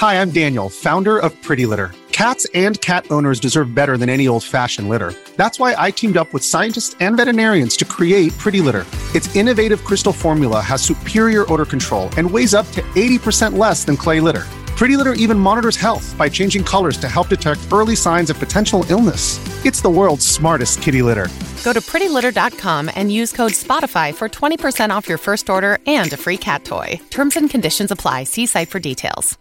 Hi, I'm Daniel, founder of Pretty Litter. Cats and cat owners deserve better than any old-fashioned litter. That's why I teamed up with scientists and veterinarians to create Pretty Litter. Its innovative crystal formula has superior odor control and weighs up to 80% less than clay litter. Pretty Litter even monitors health by changing colors to help detect early signs of potential illness. It's the world's smartest kitty litter. Go to prettylitter.com and use code SPOTIFY for 20% off your first order and a free cat toy. Terms and conditions apply. See site for details.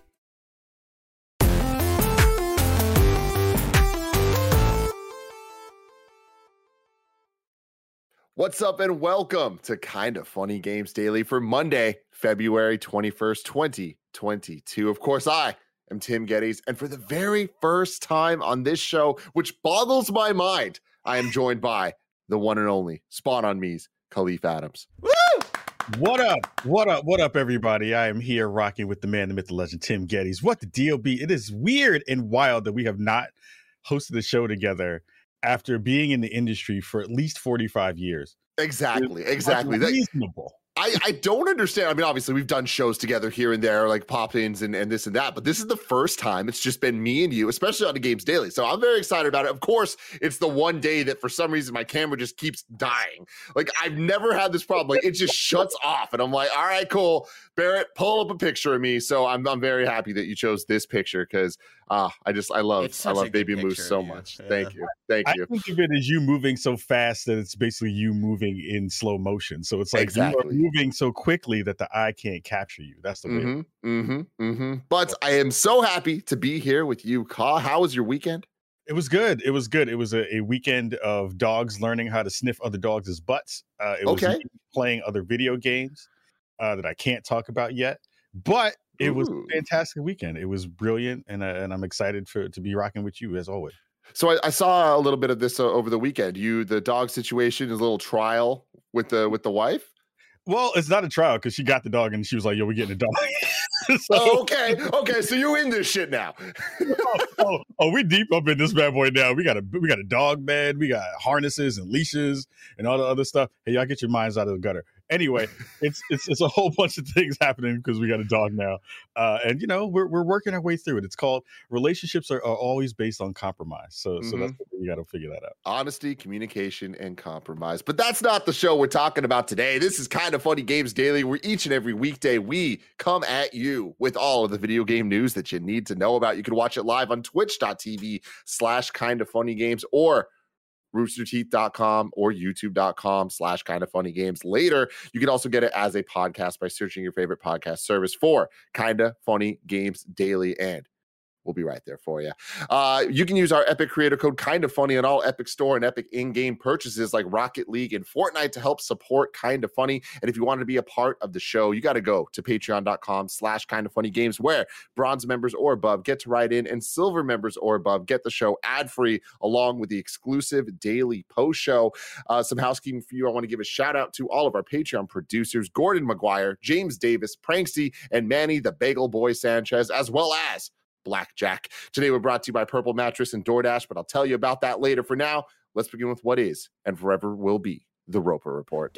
What's up and welcome to Kinda Funny Games Daily for Monday, February 21st, 2022. Of course, I am Tim Gettys, and for the very first time on this show, which boggles my mind, I am joined by the one and only Spawn on Me's Khalif Adams. Woo! What up? What up? What up, everybody? I am here rocking with the man, the myth, the legend, Tim Gettys. What the deal be? It is weird and wild that we have not hosted the show together after being in the industry for at least 45 years. Exactly. Reasonable. I don't understand. I mean, obviously, we've done shows together here and there, like pop-ins and this and that, but this is the first time it's just been me and you, especially on the Games Daily. So I'm very excited about it. Of course, it's the one day that for some reason my camera just keeps dying. Like, I've never had this problem. Like, it just shuts off, and I'm like, all right, cool. Barrett, pull up a picture of me. So I'm very happy that you chose this picture because I love Baby Moose so much. Yeah. Thank you. I think of it as you moving so fast that it's basically you moving in slow motion. So it's like exactly. You are moving so quickly that the eye can't capture you. That's the way. But I am so happy to be here with you, Ka. How was your weekend? It was good. It was a weekend of dogs learning how to sniff other dogs' butts. It was me playing other video games that I can't talk about yet. But it was a fantastic weekend. It was brilliant, and I'm excited to be rocking with you as always. So I saw a little bit of this over the weekend. The dog situation is a little trial with the wife. Well, it's not a trial because she got the dog and she was like, "Yo, we're getting a dog." Okay. So you in this shit now? we deep up in this bad boy now. We got a dog bed. We got harnesses and leashes and all the other stuff. Hey, y'all get your minds out of the gutter. Anyway, it's a whole bunch of things happening because we got a dog now, and we're working our way through it. It's called relationships are always based on compromise. So that's what you got to figure that out. Honesty, communication, and compromise. But that's not the show we're talking about today. This is Kinda Funny Games Daily, where each and every weekday we come at you with all of the video game news that you need to know about. You can watch it live on twitch.tv/kindafunnygames or roosterteeth.com or youtube.com/kindafunnygames. Later, you can also get it as a podcast by searching your favorite podcast service for Kinda Funny Games Daily, and we'll be right there for you. You can use our Epic creator code Kinda Funny on all Epic Store and Epic in-game purchases like Rocket League and Fortnite to help support Kinda Funny. And if you want to be a part of the show, you got to go to patreon.com/kindafunnygames, where bronze members or above get to write in, and silver members or above get the show ad-free along with the exclusive daily post show. Some housekeeping for you. I want to give a shout out to all of our Patreon producers, Gordon McGuire, James Davis, Pranksy, and Manny the Bagel Boy Sanchez, as well as Blackjack. Today we're brought to you by Purple Mattress and DoorDash, but I'll tell you about that later. For now, let's begin with what is and forever will be the Roper Report.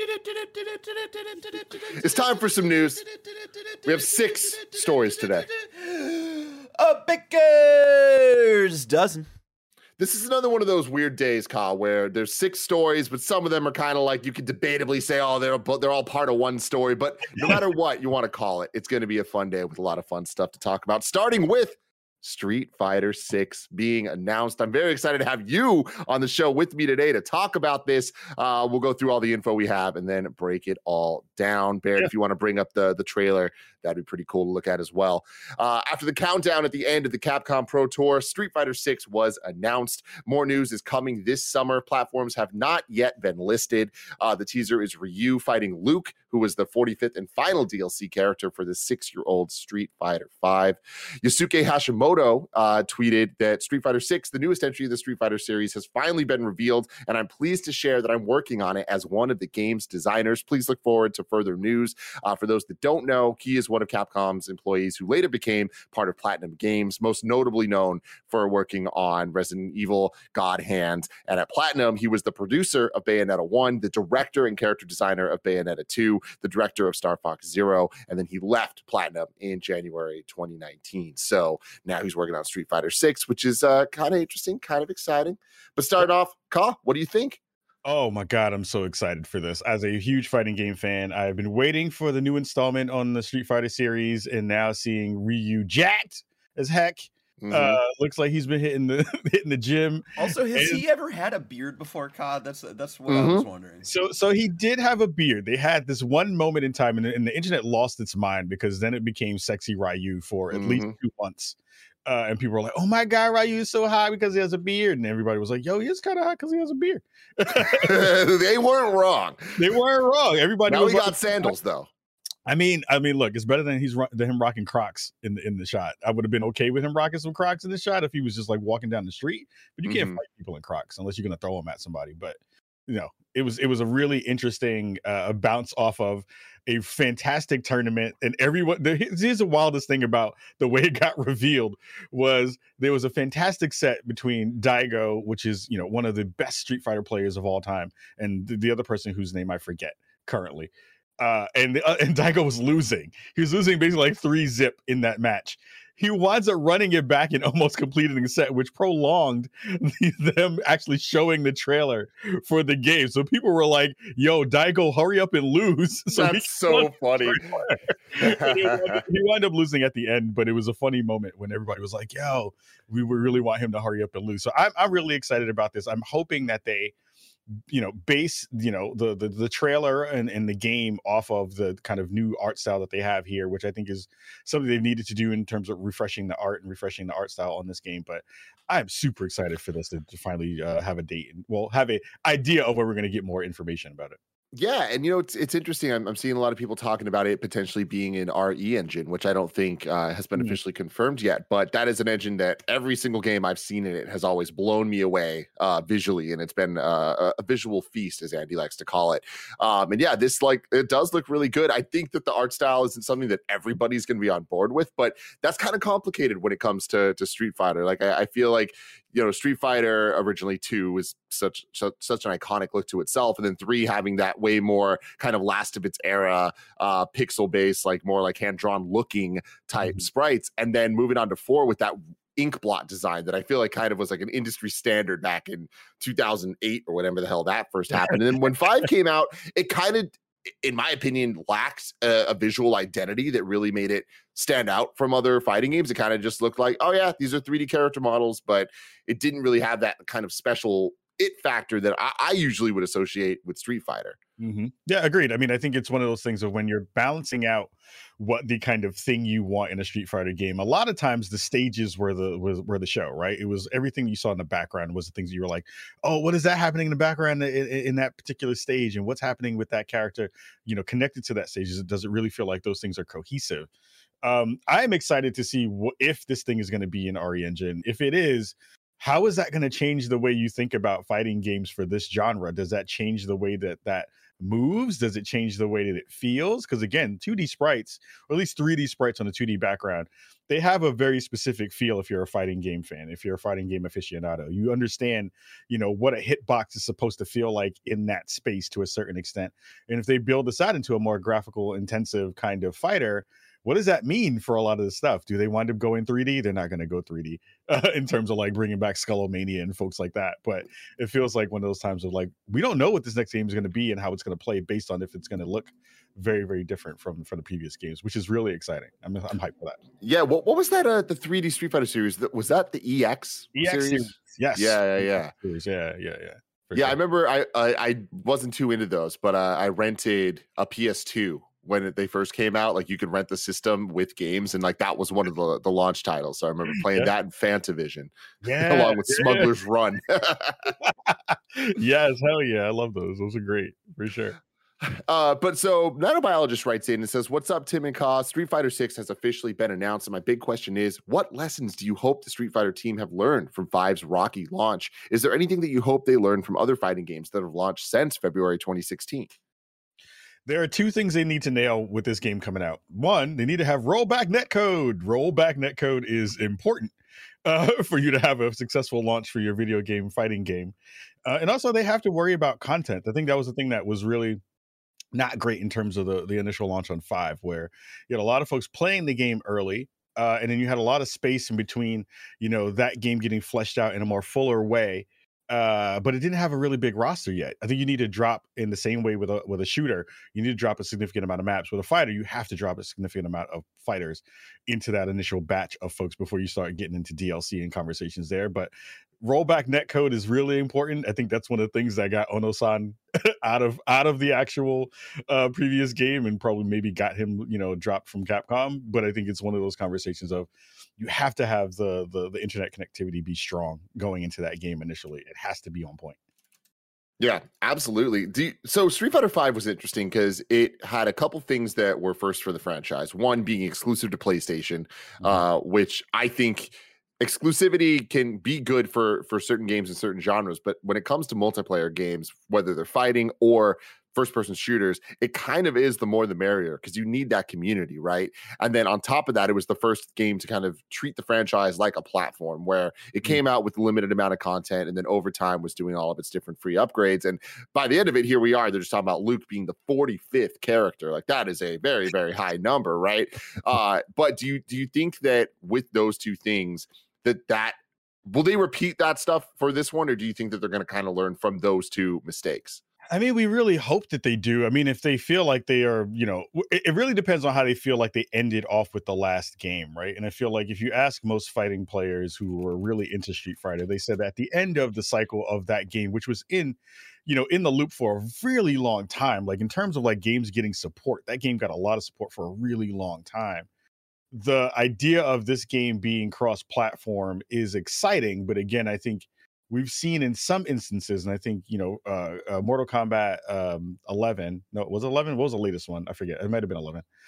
It's time for some news. We have 6 stories today. A baker's dozen. This is another one of those weird days, Kyle, where there's 6 stories, but some of them are kind of like you could debatably say, oh, they're all part of one story. But no matter what you want to call it, it's going to be a fun day with a lot of fun stuff to talk about, starting with Street Fighter 6 being announced. I'm very excited to have you on the show with me today to talk about this. We'll go through all the info we have and then break it all down. Barrett, if you want to bring up the trailer, that'd be pretty cool to look at as well. After the countdown at the end of the Capcom Pro Tour, Street Fighter 6 was announced. More news is coming this summer. Platforms have not yet been listed. The teaser is Ryu fighting Luke, who was the 45th and final DLC character for the 6-year-old Street Fighter V. Yusuke Hashimoto tweeted that Street Fighter 6, the newest entry of the Street Fighter series, has finally been revealed, and I'm pleased to share that I'm working on it as one of the game's designers. Please look forward to further news. For those that don't know, he is one of Capcom's employees who later became part of Platinum Games, most notably known for working on Resident Evil, God Hand, and at Platinum, he was the producer of Bayonetta 1, the director and character designer of Bayonetta 2, the director of Star Fox Zero, and then he left Platinum in January 2019. So now he's working on Street Fighter 6, which is kind of interesting, kind of exciting. But starting off, Ka, what do you think? Oh my God, I'm so excited for this. As a huge fighting game fan, I've been waiting for the new installment on the Street Fighter series, and now seeing Ryu jacked as heck. Looks like he's been hitting the gym. Also, has he ever had a beard before, Ka? That's what I was wondering. So he did have a beard. They had this one moment in time, and the internet lost its mind, because then it became Sexy Ryu for at least 2 months. And people were like, "Oh my God, Ryu is so hot because he has a beard," and everybody was like, "Yo, he is kind of hot because he has a beard." They weren't wrong. They weren't wrong. Everybody. Now we got sandals though. I mean, look, it's better than him rocking Crocs in the shot. I would have been okay with him rocking some Crocs in the shot if he was just like walking down the street. But you can't fight people in Crocs unless you're gonna throw them at somebody. But it was a really interesting bounce off of a fantastic tournament, and everyone. Here's the wildest thing about the way it got revealed was there was a fantastic set between Daigo, which is one of the best Street Fighter players of all time, and the other person whose name I forget currently. And Daigo was losing. He was losing basically like 3-0 in that match. He winds up running it back and almost completing the set, which prolonged them actually showing the trailer for the game. So people were like, "Yo, Daigo, hurry up and lose." So that's so funny. He wound up losing at the end, but it was a funny moment when everybody was like, "Yo, we really want him to hurry up and lose." So I'm really excited about this. I'm hoping that they base the trailer and the game off of the kind of new art style that they have here, which I think is something they've needed to do in terms of refreshing the art and refreshing the art style on this game. But I'm super excited for this to finally have a date and have an idea of where we're going to get more information about it. Yeah, and it's interesting. I'm seeing a lot of people talking about it potentially being an RE engine, which I don't think has been officially confirmed yet. But that is an engine that every single game I've seen in it has always blown me away visually, and it's been a visual feast, as Andy likes to call it. And yeah, this it does look really good. I think that the art style isn't something that everybody's going to be on board with, but that's kind of complicated when it comes to Street Fighter. Like I feel like Street Fighter originally 2 was such an iconic look to itself, and then 3 having that way more kind of last of its era pixel based, like more like hand drawn looking type sprites, and then moving on to 4 with that ink blot design that I feel like kind of was like an industry standard back in 2008 or whatever the hell that first happened. And then when 5 came out, it kind of, in my opinion, lacks a visual identity that really made it stand out from other fighting games. It kind of just looked like, oh yeah, these are 3D character models, but it didn't really have that kind of special it factor that I usually would associate with Street Fighter. Yeah, agreed. I mean, I think it's one of those things of when you're balancing out what the kind of thing you want in a Street Fighter game. A lot of times the stages were the show, right? It was everything you saw in the background was the things you were like, oh, what is that happening in the background in that particular stage, and what's happening with that character, connected to that stage? Does it really feel like those things are cohesive? I'm excited to see if this thing is going to be an RE engine. If it is, how is that going to change the way you think about fighting games for this genre? Does that change the way that moves? Does it change the way that it feels? Because again, 2D sprites, or at least 3D sprites on a 2D background, they have a very specific feel. If you're a fighting game fan, if you're a fighting game aficionado, you understand, what a hitbox is supposed to feel like in that space to a certain extent. And if they build this out into a more graphical intensive kind of fighter, what does that mean for a lot of the stuff? Do they wind up going 3D? They're not going to go 3D in terms of like bringing back Skullomania and folks like that. But it feels like one of those times of like, we don't know what this next game is going to be and how it's going to play based on if it's going to look very, very different from the previous games, which is really exciting. I'm hyped for that. Yeah. What was that? The 3D Street Fighter series? Was that the EX series? Yes. Yeah. Yeah. Yeah. I remember I wasn't too into those, but I rented a PS2 when they first came out. Like you could rent the system with games, and like that was one of the launch titles. So I remember playing that in Fantavision, along with Smuggler's Run. Yes, hell yeah, I love those. Those are great for sure. But so Nanobiologist writes in and says, "What's up, Tim and Ka? Street Fighter 6 has officially been announced, and my big question is, what lessons do you hope the Street Fighter team have learned from 5's rocky launch? Is there anything that you hope they learned from other fighting games that have launched since February 2016? There are 2 things they need to nail with this game coming out. One, they need to have rollback netcode. Rollback netcode is important for you to have a successful launch for your video game, fighting game. And also, they have to worry about content. I think that was the thing that was really not great in terms of the initial launch on 5, where you had a lot of folks playing the game early, and then you had a lot of space in between, that game getting fleshed out in a more fuller way. But it didn't have a really big roster yet. I think you need to drop in the same way with a shooter. You need to drop a significant amount of maps. With a fighter, you have to drop a significant amount of fighters into that initial batch of folks before you start getting into DLC and conversations there. But rollback netcode is really important. I think that's one of the things that got Ono-san out of the actual previous game, and probably maybe got him, dropped from Capcom. But I think it's one of those conversations of, you have to have the internet connectivity be strong going into that game initially. It has to be on point. Yeah, absolutely. So Street Fighter V was interesting because it had a couple things that were first for the franchise. One being exclusive to PlayStation, which I think exclusivity can be good for certain games and certain genres. But when it comes to multiplayer games, whether they're fighting or first-person shooters, it kind of is the more the merrier, because you need that community, right? And then on top of that, it was the first game to kind of treat the franchise like a platform, where it came out with a limited amount of content, and then over time was doing all of its different free upgrades. And by the end of it, here we are, they're just talking about Luke being the 45th character. Like, that is a very, very high number, right? But do you think that with those two things, that will they repeat that stuff for this one, or do you think that they're going to kind of learn from those two mistakes? I mean, we really hope that they do. I mean, if they feel like they are, it really depends on how they feel like they ended off with the last game, right? And I feel like if you ask most fighting players who were really into Street Fighter, they said that at the end of the cycle of that game, which was in the loop for a really long time, like in terms of like games getting support, that game got a lot of support for a really long time. The idea of this game being cross-platform is exciting, but again, I think we've seen in some instances, and I think, Mortal Kombat 11, no, it was 11? What was the latest one? I forget. It might have been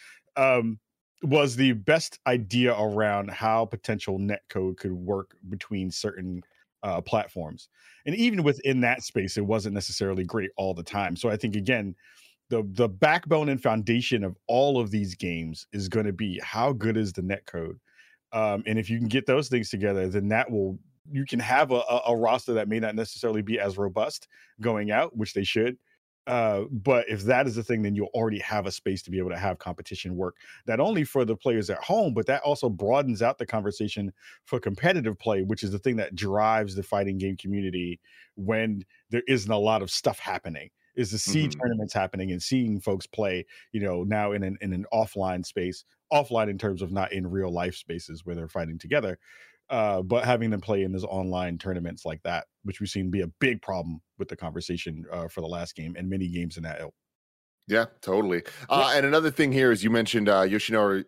11. Was the best idea around how potential netcode could work between certain platforms. And even within that space, it wasn't necessarily great all the time. So I think, again, the backbone and foundation of all of these games is going to be, how good is the netcode? And if you can get those things together, then you can have a roster that may not necessarily be as robust going out, which they should. But if that is the thing, then you'll already have a space to be able to have competition work, not only for the players at home, but that also broadens out the conversation for competitive play, which is the thing that drives the fighting game community when there isn't a lot of stuff happening, is to see tournaments happening and seeing folks play, now in an offline space, offline in terms of not in real life spaces where they're fighting together. But having them play in those online tournaments like that, which we've seen be a big problem with the conversation for the last game and many games in that ilk. Yeah, totally. And another thing here is, you mentioned Yoshinori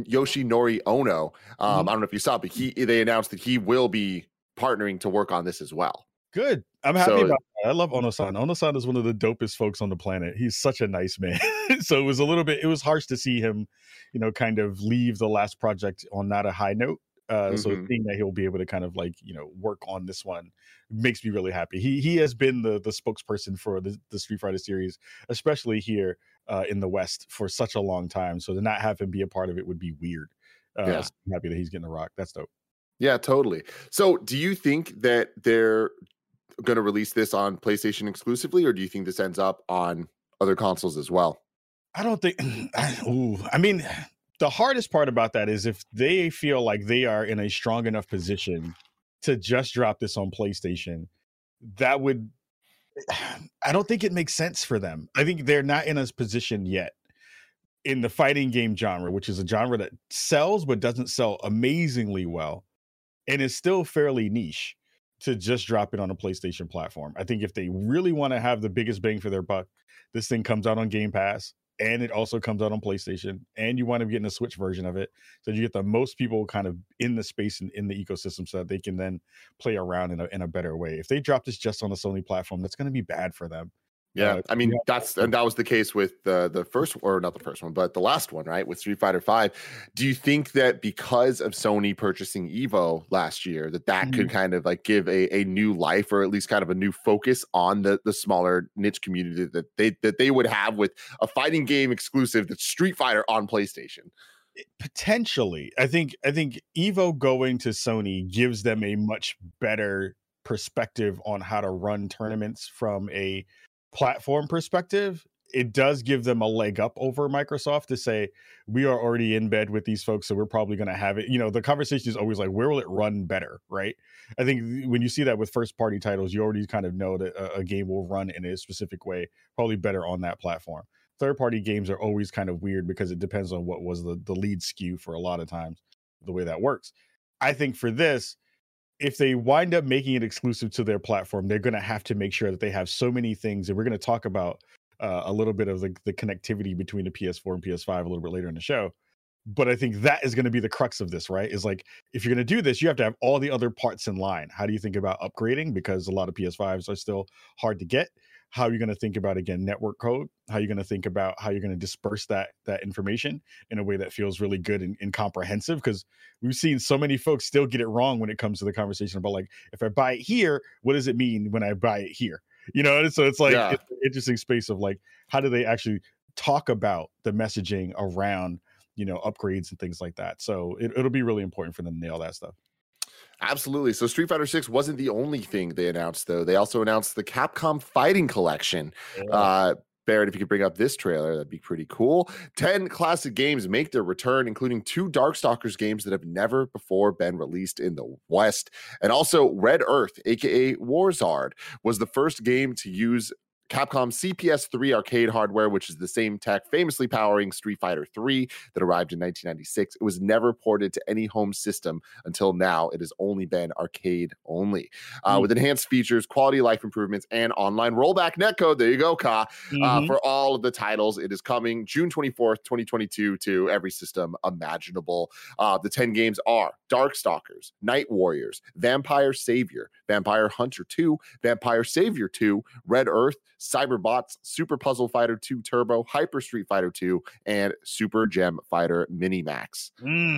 Ono. I don't know if you saw, but they announced that he will be partnering to work on this as well. Good. I'm happy about that. I love Ono-san. Ono-san is one of the dopest folks on the planet. He's such a nice man. So it was harsh to see him, kind of leave the last project on not a high note. So seeing that he'll be able to kind of work on this one makes me really happy. He has been the spokesperson for the Street Fighter series, especially here in the West, for such a long time. So to not have him be a part of it would be weird. So I'm happy that he's getting a rock. That's dope. Yeah, totally. So do you think that they're going to release this on PlayStation exclusively, or do you think this ends up on other consoles as well? I don't think. I mean, the hardest part about that is if they feel like they are in a strong enough position to just drop this on PlayStation, I don't think it makes sense for them. I think they're not in a position yet in the fighting game genre, which is a genre that sells but doesn't sell amazingly well and is still fairly niche, to just drop it on a PlayStation platform. I think if they really want to have the biggest bang for their buck, this thing comes out on Game Pass, and it also comes out on PlayStation, and you want to get in a Switch version of it, so you get the most people kind of in the space and in the ecosystem, so that they can then play around in a better way. If they drop this just on the Sony platform, that's going to be bad for them. Yeah, I mean, that was the case with the first, or not the first one, but the last one, right? With Street Fighter V. Do you think that because of Sony purchasing Evo last year, that could kind of give a new life, or at least kind of a new focus on the smaller niche community that they would have with a fighting game exclusive that's Street Fighter on PlayStation? Potentially. I think Evo going to Sony gives them a much better perspective on how to run tournaments from a platform perspective. it does give them a leg up over Microsoft to say, we are already in bed with these folks, so we're probably going to have it. The conversation is always like, where will it run better, right? I think when you see that with first party titles, you already kind of know that a game will run in a specific way, probably better on that platform. Third party games are always kind of weird because it depends on what was the lead SKU for a lot of times, the way that works. I think for this, if they wind up making it exclusive to their platform, they're going to have to make sure that they have so many things. And we're going to talk about a little bit of the connectivity between the PS4 and PS5 a little bit later in the show. But I think that is going to be the crux of this, right? Is like, if you're going to do this, you have to have all the other parts in line. How do you think about upgrading? Because a lot of PS5s are still hard to get. How are you going to think about, again, network code? How are you going to think about how you're going to disperse that information in a way that feels really good and comprehensive? Because we've seen so many folks still get it wrong when it comes to the conversation about, like, if I buy it here, what does it mean when I buy it here? So it's like, it's an interesting space of like, how do they actually talk about the messaging around, upgrades and things like that? So it'll be really important for them to nail that stuff. Absolutely. So Street Fighter 6 wasn't the only thing they announced, though. They also announced the Capcom Fighting Collection. Yeah. Barrett, if you could bring up this trailer, that'd be pretty cool. 10 classic games make their return, including 2 Darkstalkers games that have never before been released in the West. And also Red Earth, aka Warzard, was the first game to use Capcom CPS3 arcade hardware, which is the same tech famously powering Street Fighter 3 that arrived in 1996. It was never ported to any home system until now. It has only been arcade only. With enhanced features, quality of life improvements, and online rollback netcode. There you go, Ka. For all of the titles, it is coming June 24th, 2022 to every system imaginable. The 10 games are Darkstalkers, Night Warriors, Vampire Savior, Vampire Hunter 2, Vampire Savior 2, Red Earth, Cyberbots, Super Puzzle Fighter 2 Turbo, Hyper Street Fighter 2, and Super Gem Fighter Minimax.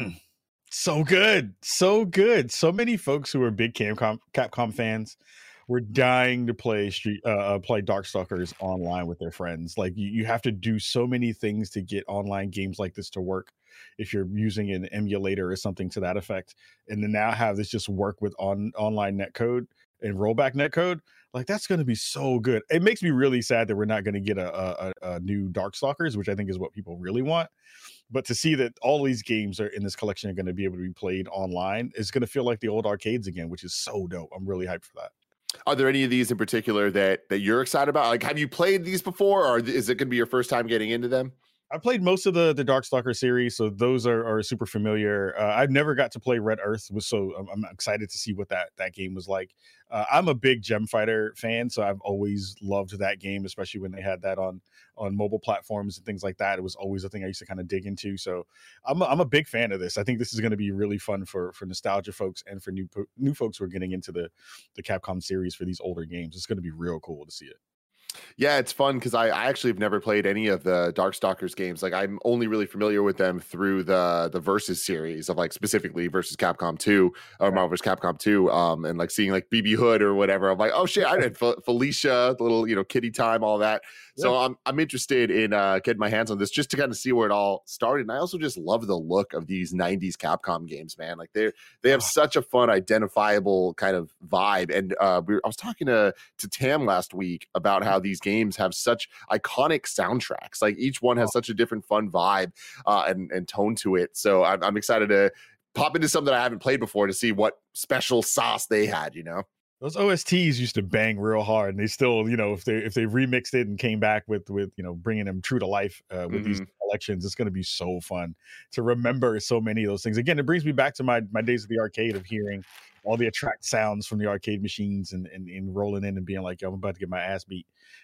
So good. So good. So many folks who are big Capcom fans were dying to play Darkstalkers online with their friends. Like, you have to do so many things to get online games like this to work if you're using an emulator or something to that effect. And then now have this just work with online netcode and rollback netcode. Like, that's going to be so good. It makes me really sad that we're not going to get a new Darkstalkers, which I think is what people really want. But to see that all these games are in this collection are going to be able to be played online is going to feel like the old arcades again, which is so dope. I'm really hyped for that. Are there any of these in particular that you're excited about? Like, have you played these before, or is it going to be your first time getting into them? I played most of the Darkstalker series, so those are super familiar. I've never got to play Red Earth, so I'm excited to see what that game was like. I'm a big Gem Fighter fan, so I've always loved that game, especially when they had that on mobile platforms and things like that. It was always a thing I used to kind of dig into. So I'm a big fan of this. I think this is going to be really fun for nostalgia folks and for new folks who are getting into the Capcom series for these older games. It's going to be real cool to see it. Yeah, it's fun because I actually have never played any of the Darkstalkers games. Like, I'm only really familiar with them through the Versus series of, like, specifically Versus Capcom 2 or Marvel vs. Capcom 2, and like seeing like BB Hood or whatever. I'm like, oh shit, I did Felicia, the little kitty time, all that. Yeah. So I'm interested in getting my hands on this just to kind of see where it all started. And I also just love the look of these 90s Capcom games, man. Like, they have such a fun, identifiable kind of vibe. And I was talking to Tam last week about how these games have such iconic soundtracks. Like, each one has such a different fun vibe and tone to it. So I'm excited to pop into something I haven't played before to see what special sauce they had, Those OSTs used to bang real hard, and they still, if they remixed it and came back with bringing them true to life with these collections, it's going to be so fun to remember so many of those things. Again, it brings me back to my days of the arcade of hearing all the attract sounds from the arcade machines and rolling in and being like, yo, I'm about to get my ass beat.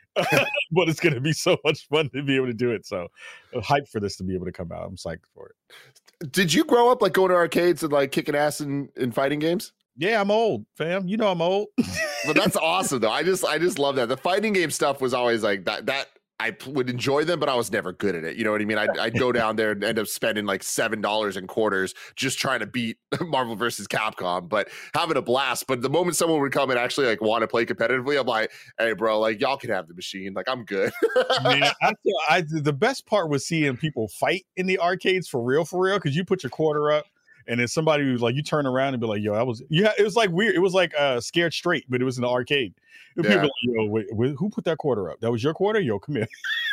But it's going to be so much fun to be able to do it. So hype for this to be able to come out. I'm psyched for it. Did you grow up like going to arcades and like kicking ass in fighting games? Yeah, I'm old, fam. I'm old. But that's awesome, though. I just love that. The fighting game stuff was always like that. I would enjoy them, but I was never good at it. You know what I mean? I'd go down there and end up spending like $7 in quarters just trying to beat Marvel versus Capcom, but having a blast. But the moment someone would come and actually like want to play competitively, I'm like, hey, bro, like y'all can have the machine. Like, I'm good. Man, the best part was seeing people fight in the arcades for real, because you put your quarter up. And then somebody was like, you turn around and be like, yo, it was like weird. It was like Scared Straight, but it was in the arcade. And people were like, yo, wait, who put that quarter up? That was your quarter? Yo, come here.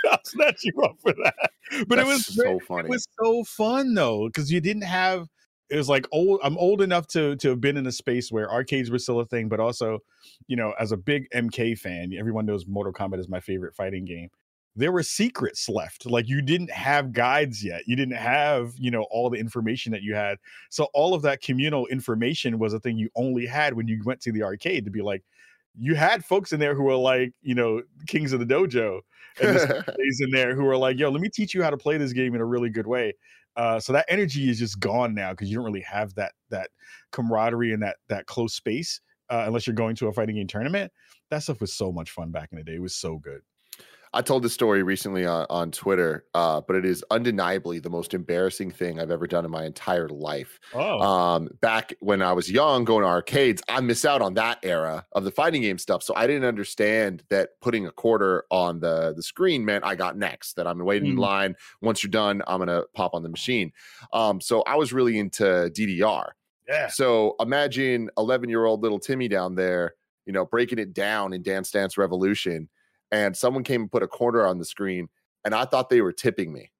I'll snatch you up for that. But That's it was so funny. It was so fun though, because you didn't have. It was like I'm old enough to have been in a space where arcades were still a thing, but also, as a big MK fan, everyone knows Mortal Kombat is my favorite fighting game. There were secrets left. Like you didn't have guides yet. You didn't have, all the information that you had. So all of that communal information was a thing you only had when you went to the arcade to be like, you had folks in there who were like, kings of the dojo, and there's guys in there who are like, yo, let me teach you how to play this game in a really good way. So that energy is just gone now because you don't really have that camaraderie and that close space unless you're going to a fighting game tournament. That stuff was so much fun back in the day. It was so good. I told this story recently on Twitter, but it is undeniably the most embarrassing thing I've ever done in my entire life. Back when I was young, going to arcades, I missed out on that era of the fighting game stuff. So I didn't understand that putting a quarter on the screen meant I got next, that I'm waiting in line. Once you're done, I'm going to pop on the machine. So I was really into DDR. Yeah. So imagine 11-year-old little Timmy down there, breaking it down in Dance Dance Revolution. And someone came and put a quarter on the screen, and I thought they were tipping me.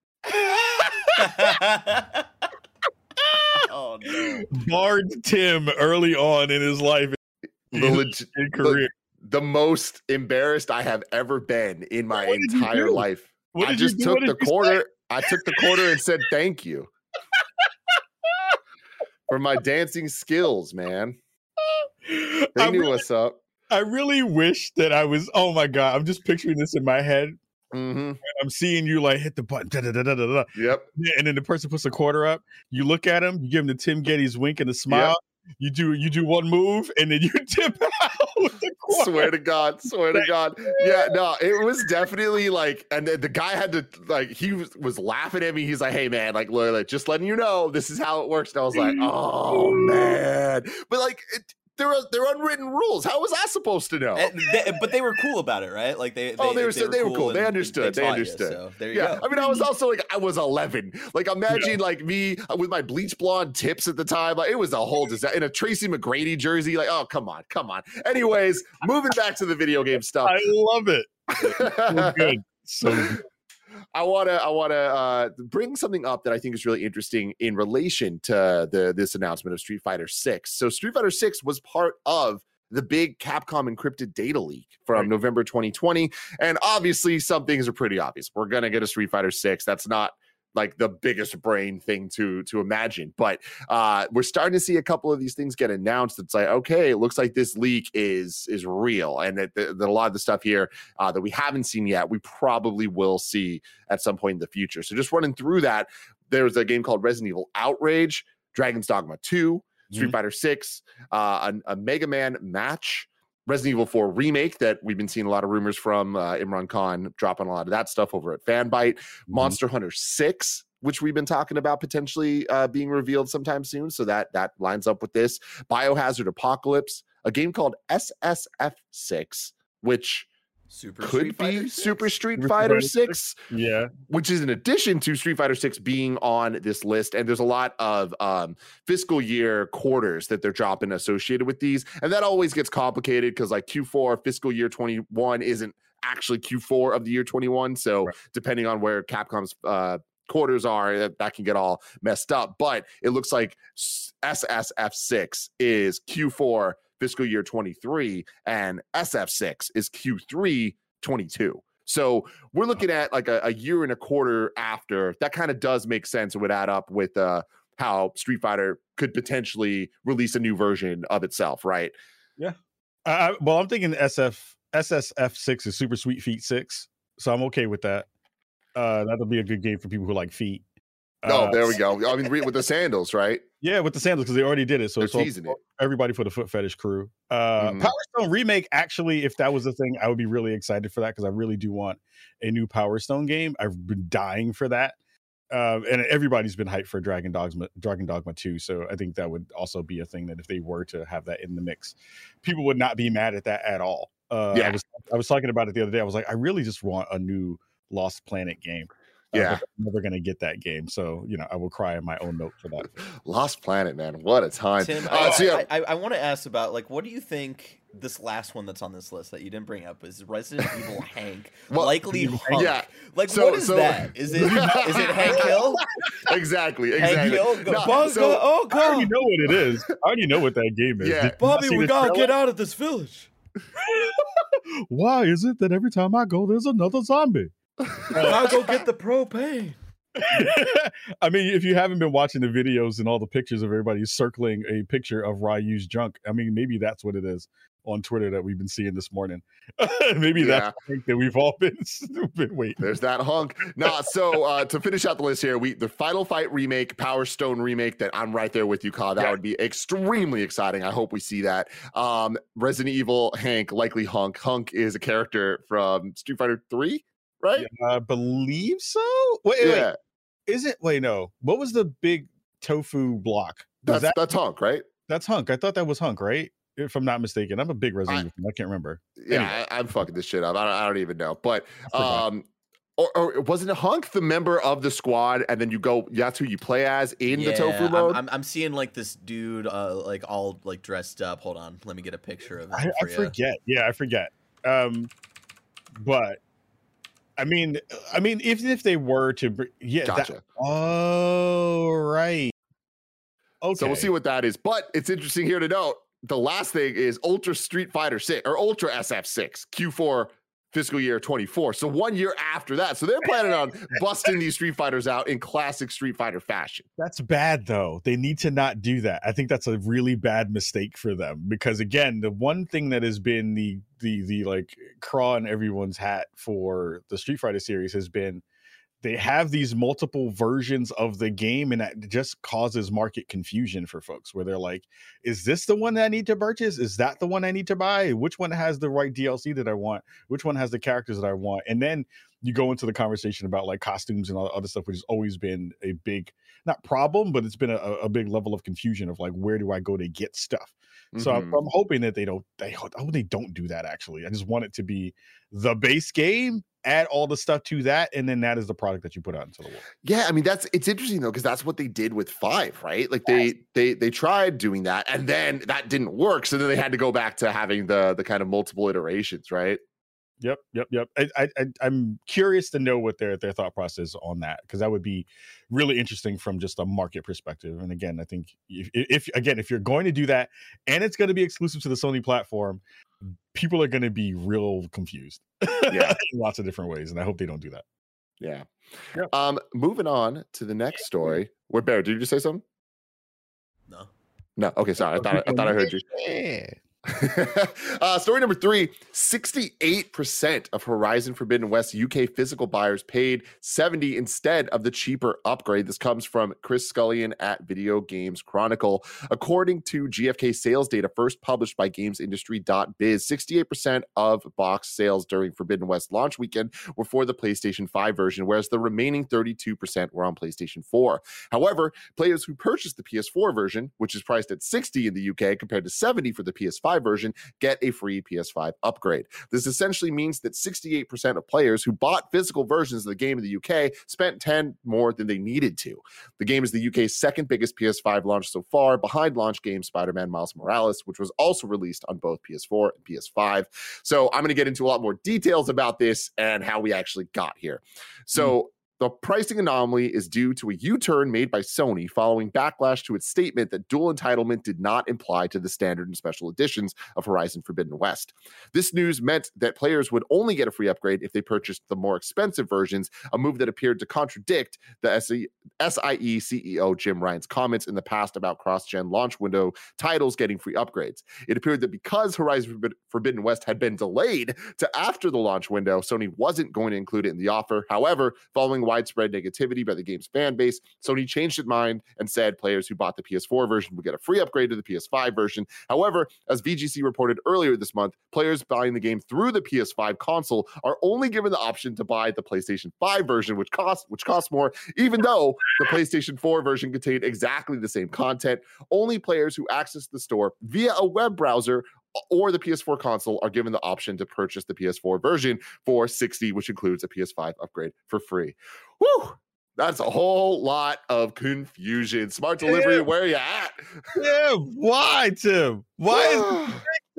Oh no! Bard Tim early on in his life, career. The most embarrassed I have ever been in my entire life. I just took the quarter. I took the quarter and said thank you for my dancing skills, man. They knew what's up. I really wish that I was. Oh my god! I'm just picturing this in my head. Mm-hmm. I'm seeing you like hit the button. Yep. And then the person puts a quarter up. You look at him. You give him the Tim Geddes wink and a smile. Yep. You do one move and then you tip out with the quarter. Swear to God. Yeah, no, it was definitely like, and the guy had to like, he was laughing at me. He's like, hey man, like, look, just letting you know, this is how it works. And I was like, oh man, but like. They're unwritten rules. How was I supposed to know? But they were cool about it, right? Like they were cool. They understood. They understood. So there you go. I mean, I was also like, I was 11. Like, imagine like me with my bleach blonde tips at the time. Like, it was a whole disaster in a Tracy McGrady jersey. Like, oh, come on. Anyways, moving back to the video game stuff. I love it. So good. So good. I want to bring something up that I think is really interesting in relation to this announcement of Street Fighter 6. So Street Fighter 6 was part of the big Capcom encrypted data leak from November 2020. And obviously some things are pretty obvious. We're going to get a Street Fighter 6. That's not like the biggest brain thing to imagine, but we're starting to see a couple of these things get announced. It's like, okay, it looks like this leak is real, and that a lot of the stuff here that we haven't seen yet, we probably will see at some point in the future. So just running through that, there's a game called Resident Evil Outrage, Dragon's Dogma 2, Street Fighter 6, a Mega Man match, Resident Evil 4 remake that we've been seeing a lot of rumors from, Imran Khan dropping a lot of that stuff over at Fanbyte, Monster Hunter 6, which we've been talking about potentially being revealed sometime soon. So that lines up with this. Biohazard Apocalypse, a game called SSF 6, which could be Super Street Fighter 6. Yeah. Which is in addition to Street Fighter 6 being on this list. And there's a lot of fiscal year quarters that they're dropping associated with these. And that always gets complicated because like Q4 fiscal year 21 isn't actually Q4 of the year 21. So depending on where Capcom's quarters are, that can get all messed up. But it looks like SSF 6 is Q4 fiscal year 23, and SF6 is Q3 22. So we're looking at like a year and a quarter after. That kind of does make sense. It would add up with how Street Fighter could potentially release a new version of itself, right? Yeah. Well, I'm thinking SSF6 is Super Sweet Feet 6, so I'm okay with that. That'll be a good game for people who like feet. There we go. I mean, with the sandals, right? Yeah, with the sandals, because they already did it. So they're teasing it. Everybody for the foot fetish crew. Power Stone remake, actually, if that was the thing, I would be really excited for that because I really do want a new Power Stone game. I've been dying for that. And everybody's been hyped for Dragon Dogma 2. So I think that would also be a thing that if they were to have that in the mix, people would not be mad at that at all. I was talking about it the other day. I was like, I really just want a new Lost Planet game. But I'm never going to get that game. So, I will cry in my own note for that. Lost Planet, man. What a time. Tim, I want to ask about, like, what do you think this last one that's on this list that you didn't bring up is Resident Evil Hank. Well, likely Hunk. yeah. Like, So- what is so- that? Is it Hank Hill? Exactly. Hank Hill? No, Bunga, so- oh, I already God. know what it is. I already know what that game is. Yeah. Did you Bobby, see we the gotta trailer? get out of this village. Why is it that every time I go, there's another zombie? I'll go get the propane. I mean, if you haven't been watching the videos and all the pictures of everybody circling a picture of Ryu's junk, I mean, maybe that's what it is on Twitter that we've been seeing this morning. Maybe that's the thing that we've all been waiting. There's that hunk. Nah, so to finish out the list here, the Final Fight remake, Power Stone remake, that I'm right there with you, Kyle. That would be extremely exciting. I hope we see that. Resident Evil Hank, likely Hunk. Hunk is a character from Street Fighter 3, right? Yeah, I believe so. Wait. Is it? Wait, no. What was the big tofu block? That's Hunk, right? That's Hunk. I thought that was Hunk, right? If I'm not mistaken. I'm a big Resident Evil fan. I can't remember. Yeah, Anyway. I'm fucking this shit up. I don't even know. But or wasn't Hunk the member of the squad, and then that's who you play as in the tofu mode? I'm seeing like this dude like all like dressed up. Hold on, let me get a picture of him. I forget. Yeah, I forget. But I mean, even if they were to, Gotcha. Right. Okay. So we'll see what that is. But it's interesting here to note, the last thing is Ultra Street Fighter 6 or Ultra SF6 Q4 fiscal year 24. So 1 year after that. So they're planning on busting these Street Fighters out in classic Street Fighter fashion. That's bad, though. They need to not do that. I think that's a really bad mistake for them because, again, the one thing that has been the like craw in everyone's hat for the Street Fighter series has been they have these multiple versions of the game, and that just causes market confusion for folks where they're like, is this the one that I need to purchase? Is that the one I need to buy? Which one has the right DLC that I want? Which one has the characters that I want? And then you go into the conversation about like costumes and all the other stuff, which has always been a big, not problem, but it's been a big level of confusion of like, where do I go to get stuff? So I'm hoping that they don't do that. Actually, I just want it to be the base game, add all the stuff to that, and then that is the product that you put out into the world. Yeah, I mean it's interesting though, because that's what they did with 5, right? Like they tried doing that, and then that didn't work, so then they had to go back to having the kind of multiple iterations, right? Yep. I'm curious to know what their thought process on that, because that would be really interesting from just a market perspective. And again, I think if you're going to do that and it's going to be exclusive to the Sony platform, people are going to be real confused. Yeah, in lots of different ways, and I hope they don't do that. Yeah. Yep. Moving on to the next story. Where Bear, did you just say something? No. Okay, sorry. I thought I heard you. Yeah. Story number 3, 68% of Horizon Forbidden West UK physical buyers paid $70 instead of the cheaper upgrade. This comes from Chris Scullion at Video Games Chronicle. According to GfK sales data first published by GamesIndustry.biz, 68% of box sales during Forbidden West launch weekend were for the PlayStation 5 version, whereas the remaining 32% were on PlayStation 4. However, players who purchased the PS4 version, which is priced at $60 in the UK compared to $70 for the PS5 version, get a free PS5 upgrade. This essentially means that 68% of players who bought physical versions of the game in the UK spent 10 more than they needed to. The game is the UK's second biggest PS5 launch so far, behind launch game Spider-Man Miles Morales, which was also released on both PS4 and PS5. So I'm going to get into a lot more details about this and how we actually got here. So the pricing anomaly is due to a U-turn made by Sony following backlash to its statement that dual entitlement did not apply to the standard and special editions of Horizon Forbidden West. This news meant that players would only get a free upgrade if they purchased the more expensive versions, a move that appeared to contradict the SIE CEO Jim Ryan's comments in the past about cross-gen launch window titles getting free upgrades. It appeared that because Horizon Forbidden West had been delayed to after the launch window, Sony wasn't going to include it in the offer. However, following widespread negativity by the game's fan base, Sony changed its mind and said players who bought the PS4 version would get a free upgrade to the PS5 version. However, as VGC reported earlier this month, players buying the game through the PS5 console are only given the option to buy the PlayStation 5 version, which costs more, even though the PlayStation 4 version contained exactly the same content. Only players who access the store via a web browser or the PS4 console are given the option to purchase the PS4 version for $60, which includes a PS5 upgrade for free. Woo! That's a whole lot of confusion. Smart delivery, where are you at? Yeah, why, Tim? Why is it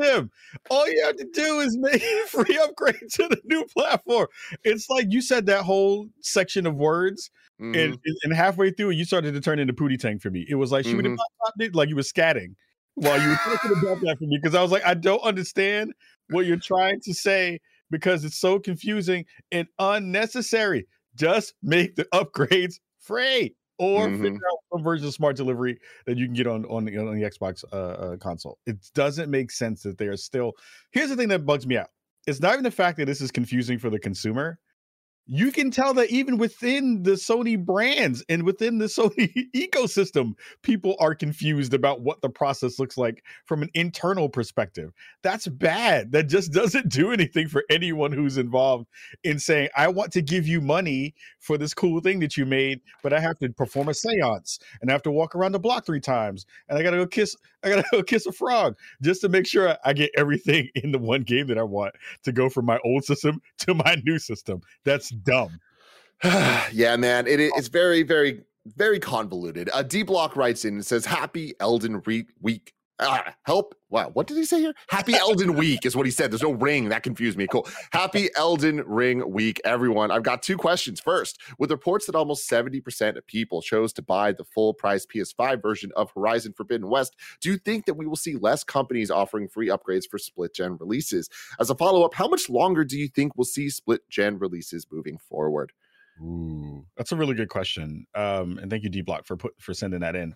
them. All you have to do is make a free upgrade to the new platform. It's like you said that whole section of words, and halfway through it, you started to turn into Pootie Tang for me. It was like like you were scatting while you were talking about that for me, because I was like, I don't understand what you're trying to say because it's so confusing and unnecessary. Just make the upgrades free, or figure out some version of smart delivery that you can get on the Xbox console. It doesn't make sense that they are still. Here's the thing that bugs me out. It's not even the fact that this is confusing for the consumer. You can tell that even within the Sony brands and within the Sony ecosystem, people are confused about what the process looks like from an internal perspective. That's bad. That just doesn't do anything for anyone who's involved in saying, I want to give you money for this cool thing that you made, but I have to perform a seance and I have to walk around the block 3 times and I gotta go kiss a frog just to make sure I get everything in the one game that I want to go from my old system to my new system. That's dumb. Yeah, man. It's very, very, very convoluted. D Block writes in and says, Happy Elden Week. Help. Wow. What did he say here? Happy Elden Week is what he said. There's no ring. That confused me. Cool. Happy Elden Ring Week, everyone. I've got 2 questions. First, with reports that almost 70% of people chose to buy the full price PS5 version of Horizon Forbidden West, do you think that we will see less companies offering free upgrades for split gen releases? As a follow-up, how much longer do you think we'll see split gen releases moving forward? Ooh, that's a really good question. And thank you, D Block, for sending that in.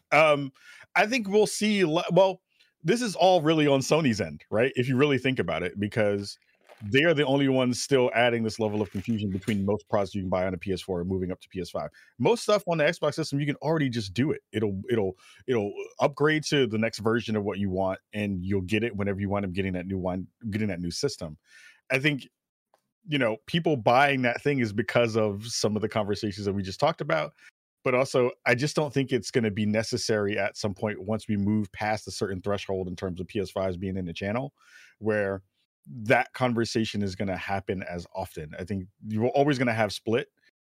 I think we'll see. Well, this is all really on Sony's end, right? If you really think about it, because they are the only ones still adding this level of confusion between most products you can buy on a PS4 and moving up to PS5. Most stuff on the Xbox system, you can already just do it. It'll upgrade to the next version of what you want, and you'll get it whenever you wind up getting that new system. I think, people buying that thing is because of some of the conversations that we just talked about. But also, I just don't think it's going to be necessary at some point once we move past a certain threshold in terms of PS5s being in the channel, where that conversation is going to happen as often. I think you're always going to have split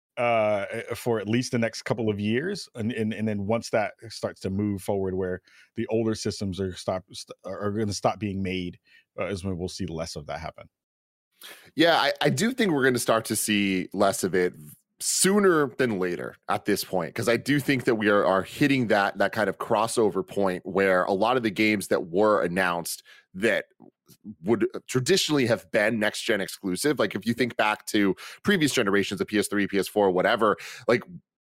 for at least the next couple of years. And then once that starts to move forward, where the older systems are going to stop being made, is when we'll see less of that happen. Yeah, I do think we're going to start to see less of it sooner than later at this point, because I do think that we are hitting that kind of crossover point where a lot of the games that were announced that would traditionally have been next gen exclusive, like if you think back to previous generations of PS3, PS4, whatever, like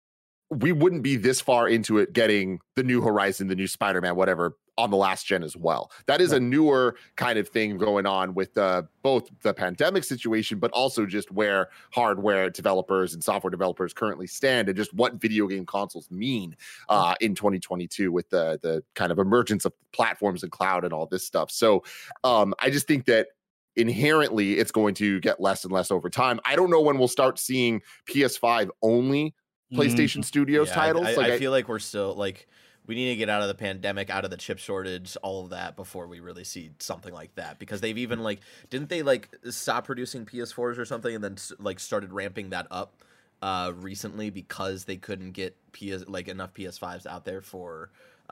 we wouldn't be this far into it getting the new Horizon, the new Spider-Man, whatever, on the last gen as well. That is a newer kind of thing going on with both the pandemic situation, but also just where hardware developers and software developers currently stand, and just what video game consoles mean in 2022 with the kind of emergence of platforms and cloud and all this stuff. So I just think that inherently it's going to get less and less over time. I don't know when we'll start seeing PS5 only PlayStation Studios titles. I feel like we're still we need to get out of the pandemic, out of the chip shortage, all of that before we really see something like that. Because they've even didn't they stop producing PS4s or something, and then started ramping that up recently because they couldn't get enough PS5s out there for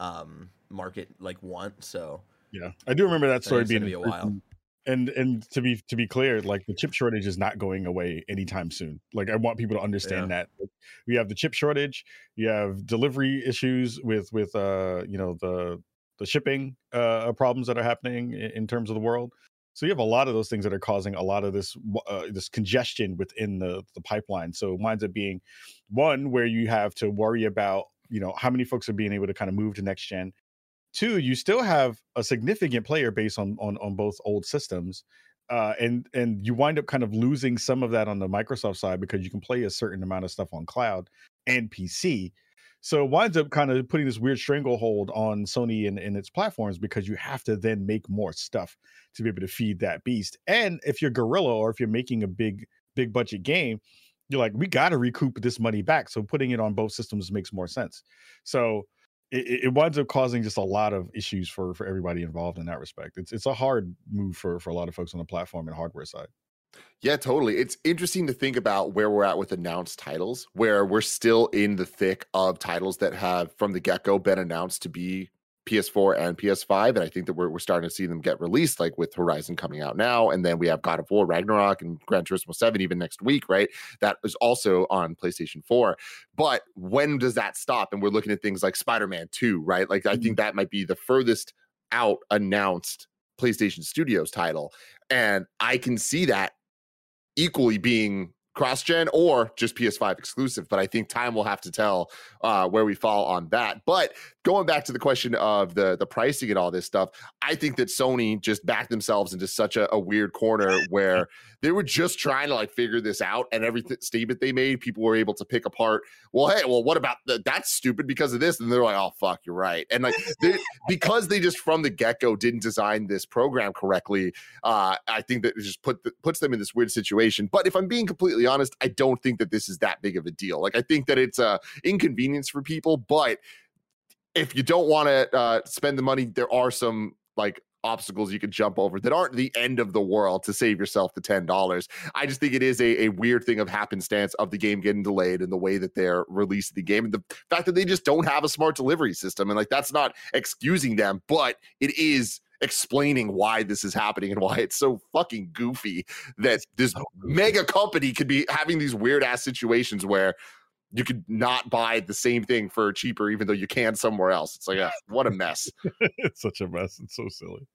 market want. So yeah, I do remember that story being a while. And to be clear, the chip shortage is not going away anytime soon. I want people to understand that we have the chip shortage, you have delivery issues with the shipping problems that are happening in terms of the world. So you have a lot of those things that are causing a lot of this congestion within the pipeline. So it winds up being one where you have to worry about how many folks are being able to kind of move to next gen. 2, you still have a significant player base on both old systems, and you wind up kind of losing some of that on the Microsoft side because you can play a certain amount of stuff on cloud and PC. So it winds up kind of putting this weird stranglehold on Sony and its platforms, because you have to then make more stuff to be able to feed that beast. And if you're Guerrilla, or if you're making a big budget game, you're like, we got to recoup this money back. So putting it on both systems makes more sense. So it winds up causing just a lot of issues for everybody involved in that respect. It's a hard move for a lot of folks on the platform and hardware side. Yeah, totally. It's interesting to think about where we're at with announced titles, where we're still in the thick of titles that have from the get-go been announced to be PS4 and PS5, and I think that we're starting to see them get released, like with Horizon coming out now, and then we have God of War, Ragnarok, and Gran Turismo 7 even next week, right? That is also on PlayStation 4. But when does that stop? And we're looking at things like Spider-Man 2, right? Like I think that might be the furthest out announced PlayStation Studios title, and I can see that equally being cross-gen or just PS5 exclusive, but I think time will have to tell where we fall on that. But going back to the question of the pricing and all this stuff, I think that Sony just backed themselves into such a weird corner where they were just trying to like figure this out, and every statement they made, people were able to pick apart. Well, hey, well, what about that's stupid because of this? And they're like, oh, fuck, you're right. And like because they just from the get-go didn't design this program correctly, I think that it just puts them in this weird situation. But if I'm being completely honest, I don't think that this is that big of a deal. Like I think that it's a inconvenience for people, but if you don't want to spend the money, there are some like obstacles you could jump over that aren't the end of the world to save yourself the $10. I just think it is a weird thing of happenstance of the game getting delayed and the way that they're releasing the game and the fact that they just don't have a smart delivery system. And like that's not excusing them, but it is explaining why this is happening and why it's so fucking goofy that this mega company could be having these weird ass situations where you could not buy the same thing for cheaper, even though you can somewhere else. It's like, what a mess. It's such a mess. It's so silly.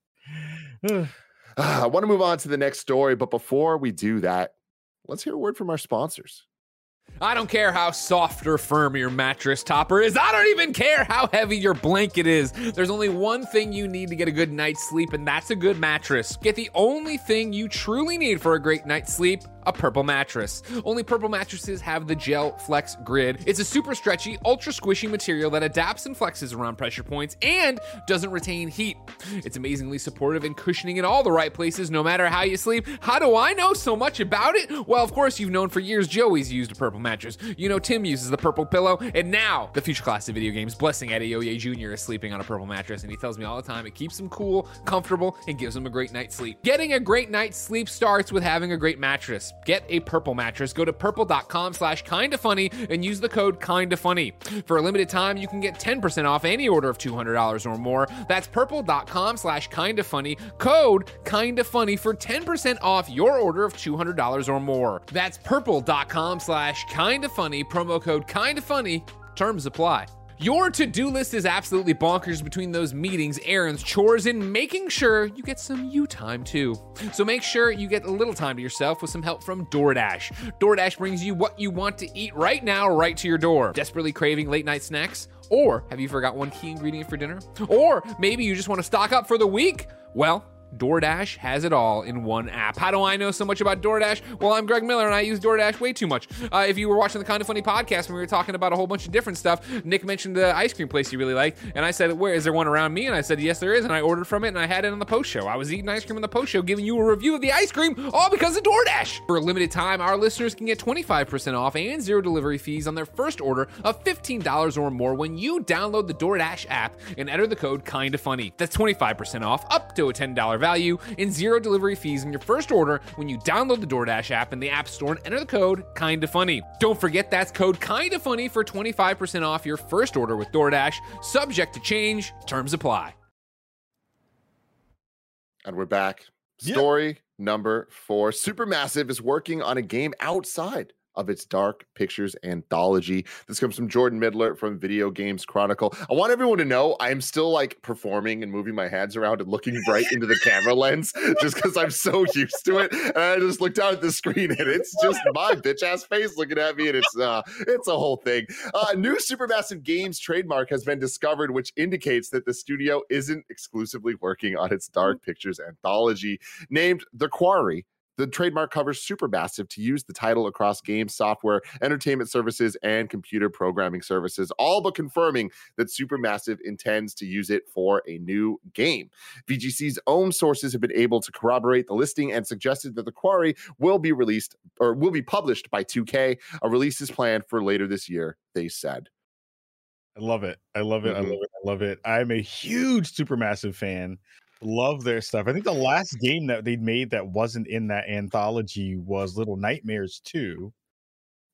I want to move on to the next story, but before we do that, let's hear a word from our sponsors. I don't care how soft or firm your mattress topper is. I don't even care how heavy your blanket is. There's only one thing you need to get a good night's sleep, and that's a good mattress. Get the only thing you truly need for a great night's sleep, a Purple mattress. Only Purple mattresses have the Gel Flex Grid. It's a super stretchy, ultra squishy material that adapts and flexes around pressure points and doesn't retain heat. It's amazingly supportive and cushioning in all the right places, no matter how you sleep. How do I know so much about it? Well, of course, you've known for years Joey's used a Purple mattress. You know Tim uses the Purple pillow, and now the future class of video games, Blessing Adeoye Jr. is sleeping on a Purple mattress, and he tells me all the time it keeps him cool, comfortable, and gives him a great night's sleep. Getting a great night's sleep starts with having a great mattress. Get a Purple mattress. Go to purple.com/kindafunny and use the code kindafunny. For a limited time, you can get 10% off any order of $200 or more. That's purple.com/kindafunny. Code kindafunny for 10% off your order of $200 or more. That's purple.com/kindafunny. Promo code kindafunny. Terms apply. Your to-do list is absolutely bonkers between those meetings, errands, chores, and making sure you get some you time too. So make sure you get a little time to yourself with some help from DoorDash. DoorDash brings you what you want to eat right now, right to your door. Desperately craving late night snacks? Or have you forgot one key ingredient for dinner? Or maybe you just want to stock up for the week? Well, DoorDash has it all in one app. How do I know so much about DoorDash? Well, I'm Greg Miller, and I use DoorDash way too much. If you were watching the Kinda Funny podcast when we were talking about a whole bunch of different stuff, Nick mentioned the ice cream place he really liked, and I said, where is there one around me? And I said, yes, there is, and I ordered from it, and I had it on the post show. I was eating ice cream on the post show, giving you a review of the ice cream, all because of DoorDash. For a limited time, our listeners can get 25% off and zero delivery fees on their first order of $15 or more when you download the DoorDash app and enter the code Kinda Funny. That's 25% off, up to a $10 value, and zero delivery fees in your first order when you download the DoorDash app in the App Store and enter the code Kinda Funny. Don't forget that's code Kinda Funny for 25% off your first order with DoorDash. Subject to change. Terms apply. And we're back. Story number 4. Supermassive is working on a game outside of its Dark Pictures anthology. This comes from Jordan Midler from Video Games Chronicle. I want everyone to know I am still like performing and moving my hands around and looking right into the camera lens just because I'm so used to it. And I just looked down at the screen and it's just my bitch ass face looking at me, and it's a whole thing. New Supermassive Games trademark has been discovered, which indicates that the studio isn't exclusively working on its Dark Pictures anthology. Named The Quarry, the trademark covers Supermassive to use the title across games, software, entertainment services, and computer programming services, all but confirming that Supermassive intends to use it for a new game. VGC's own sources have been able to corroborate the listing and suggested that The Quarry will be released or will be published by 2K. A release is planned for later this year, they said. I love it. I love it. I love it. I love it. I'm a huge Supermassive fan. Love their stuff. I think the last game that they made that wasn't in that anthology was Little Nightmares 2.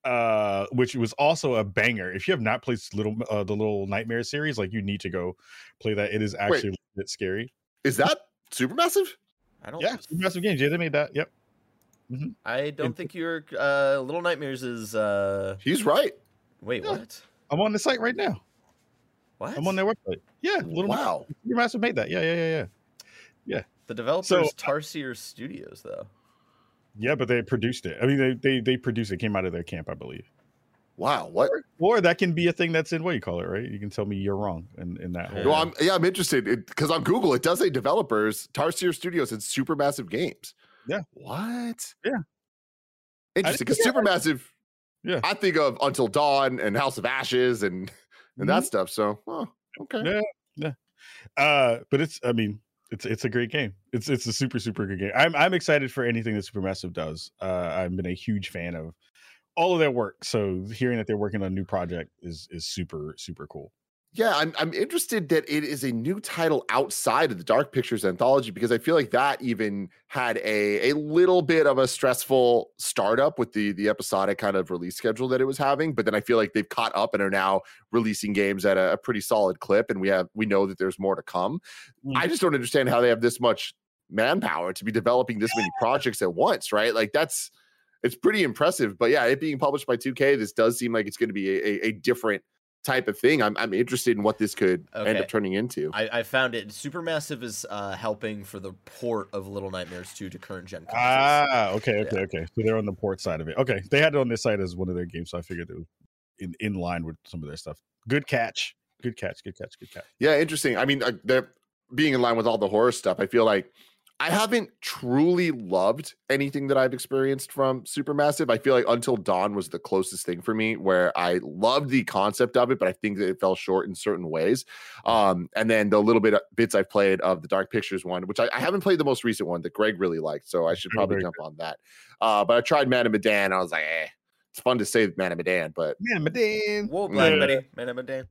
which was also a banger. If you have not played the Little Nightmares series, like you need to go play that. It is actually a bit scary. Is that Supermassive? I don't. Yeah, Supermassive Games. Yeah, they made that. Yep. Mm-hmm. I don't think your Little Nightmares is. He's right. Wait, Yeah. what? I'm on the site right now. What? I'm on their website. Yeah, Wow. Supermassive made that. Yeah. The developers Tarsier Studios, though. Yeah, but they produced it. I mean, they produced it. Came out of their camp, I believe. Wow. What? Or that can be a thing that's in what you call it, right? You can tell me you're wrong in that. Yeah. Well, I'm interested because on Google it does say developers Tarsier Studios and Supermassive Games. Yeah. What? Yeah. Interesting because Supermassive. Yeah. I think of Until Dawn and House of Ashes and that stuff. So, okay. Yeah. But it's a great game. It's a super, super good game. I'm excited for anything that Supermassive does. I've been a huge fan of all of their work. So hearing that they're working on a new project is super, super cool. Yeah, I'm interested that it is a new title outside of the Dark Pictures anthology because I feel like that even had a little bit of a stressful startup with the episodic kind of release schedule that it was having. But then I feel like they've caught up and are now releasing games at a pretty solid clip, and we know that there's more to come. I just don't understand how they have this much manpower to be developing this many projects at once, right? Like it's pretty impressive. But yeah, it being published by 2K, this does seem like it's going to be a different type of thing. I'm interested in what this could end up turning into. I found it. Supermassive is helping for the port of Little Nightmares 2 to current gen consoles. Okay. So they're on the port side of it. Okay, they had it on this side as one of their games, so I figured it was in line with some of their stuff. Good catch. Yeah, interesting. I mean, they're being in line with all the horror stuff. I feel like I haven't truly loved anything that I've experienced from Supermassive. I feel like Until Dawn was the closest thing for me where I loved the concept of it, but I think that it fell short in certain ways. And then the little bits I've played of the Dark Pictures one, which I haven't played the most recent one that Greg really liked, so I should probably jump on that. But I tried Man of Medan. I was like, it's fun to say Man of Medan, but Man of Medan. Whoa, Man of Medan.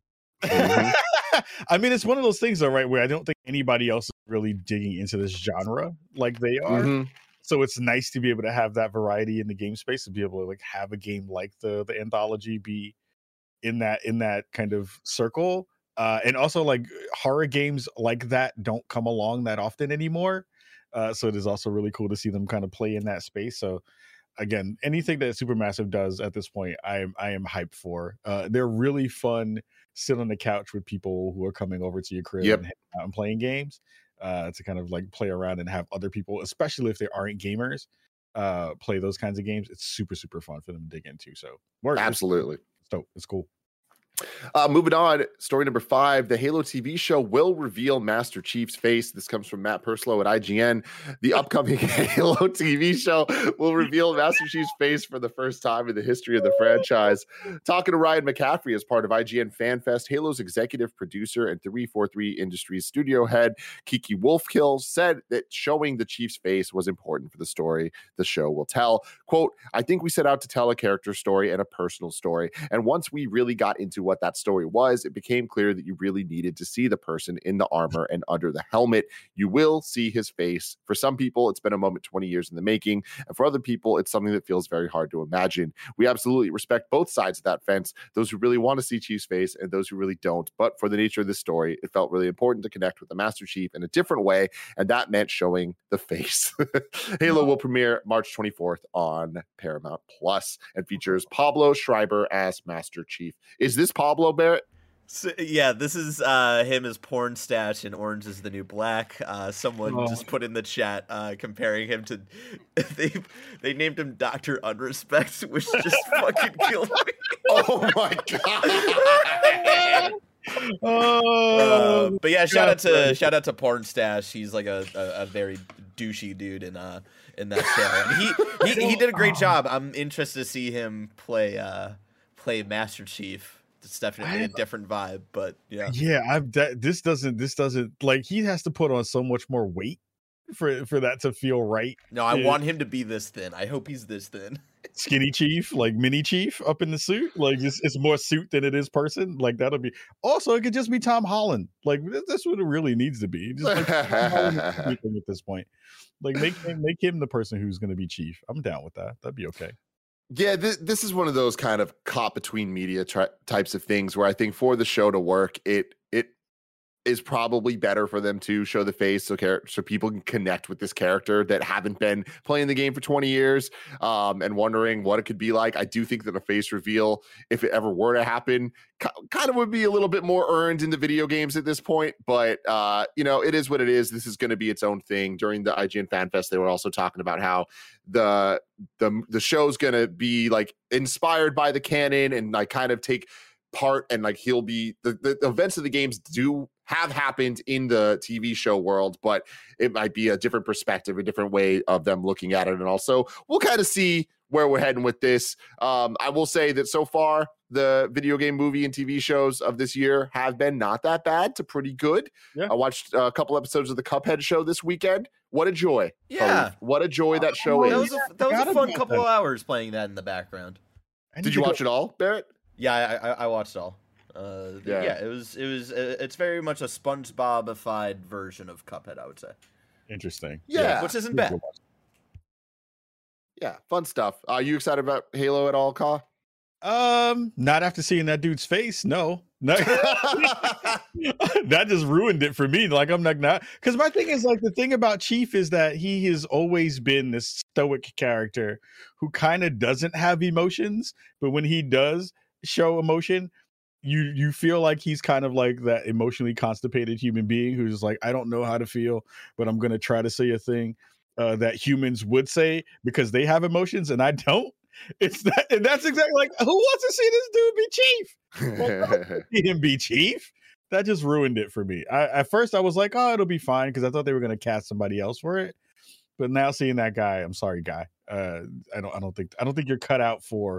I mean, it's one of those things, though, right? Where I don't think anybody else is really digging into this genre like they are. So it's nice to be able to have that variety in the game space, to be able to like have a game like the anthology be in that kind of circle. And also, like, horror games like that don't come along that often anymore. So it is also really cool to see them kind of play in that space. So again, anything that Supermassive does at this point, I am hyped for. They're really fun. Sit on the couch with people who are coming over to your crib and hanging out and playing games, to kind of like play around and have other people, especially if they aren't gamers, play those kinds of games. It's super, super fun for them to dig into. So absolutely. It's cool. Moving on, story number 5, the Halo TV show will reveal Master Chief's face. This comes from Matt Perslow at IGN. The upcoming Halo TV show will reveal Master Chief's face for the first time in the history of the franchise. Talking to Ryan McCaffrey as part of IGN FanFest, Halo's executive producer and 343 Industries studio head, Kiki Wolfkill, said that showing the Chief's face was important for the story the show will tell. Quote, I think we set out to tell a character story and a personal story. And once we really got into what that story was, it became clear that you really needed to see the person in the armor and under the helmet. You will see his face. For some people, it's been a moment 20 years in the making. And for other people, it's something that feels very hard to imagine. We absolutely respect both sides of that fence, those who really want to see Chief's face and those who really don't. But for the nature of this story, it felt really important to connect with the Master Chief in a different way. And that meant showing the face. Halo will premiere March 24th on Paramount Plus and features Pablo Schreiber as Master Chief. Is this Pablo, Barrett? So, yeah, this is him as Porn Stash in Orange is the New Black. Someone just put in the chat comparing him to they named him Dr. Unrespect, which just fucking killed me. Oh my god. But yeah, shout out to Porn Stash. He's like a very douchey dude in that channel. And he did a great job. I'm interested to see him play Master Chief. It's definitely a different vibe, but yeah. This doesn't like, he has to put on so much more weight for that to feel right. No, I want him to be this thin. I hope he's this thin. Skinny Chief, like mini Chief up in the suit, like it's more suit than it is person. Like that'll be. Also, it could just be Tom Holland. Like that's what it really needs to be. Just like at this point, like make him the person who's going to be Chief. I'm down with that. That'd be okay. Yeah, this is one of those kind of caught between media types of things where I think for the show to work, it is probably better for them to show the face so people can connect with this character that haven't been playing the game for 20 years and wondering what it could be like. I do think that a face reveal, if it ever were to happen, kind of would be a little bit more earned in the video games at this point. But, it is what it is. This is going to be its own thing. During the IGN Fan Fest, they were also talking about how the show's going to be like inspired by the canon and like kind of take part, and like he'll be the events of the games have happened in the TV show world, but it might be a different perspective, a different way of them looking at it. And also we'll kind of see where we're heading with this. I will say that so far the video game, movie, and TV shows of this year have been not that bad to pretty good. Yeah. I watched a couple episodes of the Cuphead show this weekend. What a joy. Yeah. What a joy that show is. That was a fun couple of hours playing that in the background. Did you watch it all, Barrett? Yeah, I watched it all. It's very much a SpongeBobified version of Cuphead, I would say. Interesting. Yeah. Which isn't bad. Yeah, fun stuff. Are you excited about Halo at all, Ka? Not after seeing that dude's face. No. That just ruined it for me. Like, I'm not because my thing is like the thing about Chief is that he has always been this stoic character who kind of doesn't have emotions, but when he does show emotion, you feel like he's kind of like that emotionally constipated human being who's like, I don't know how to feel, but I'm gonna try to say a thing that humans would say because they have emotions and I don't. It's that, and that's exactly like, who wants to see this dude be Chief? Well, see him be Chief. That just ruined it for me. At first I was like, oh, it'll be fine because I thought they were gonna cast somebody else for it. But now seeing that guy, I'm sorry, guy. I don't think you're cut out for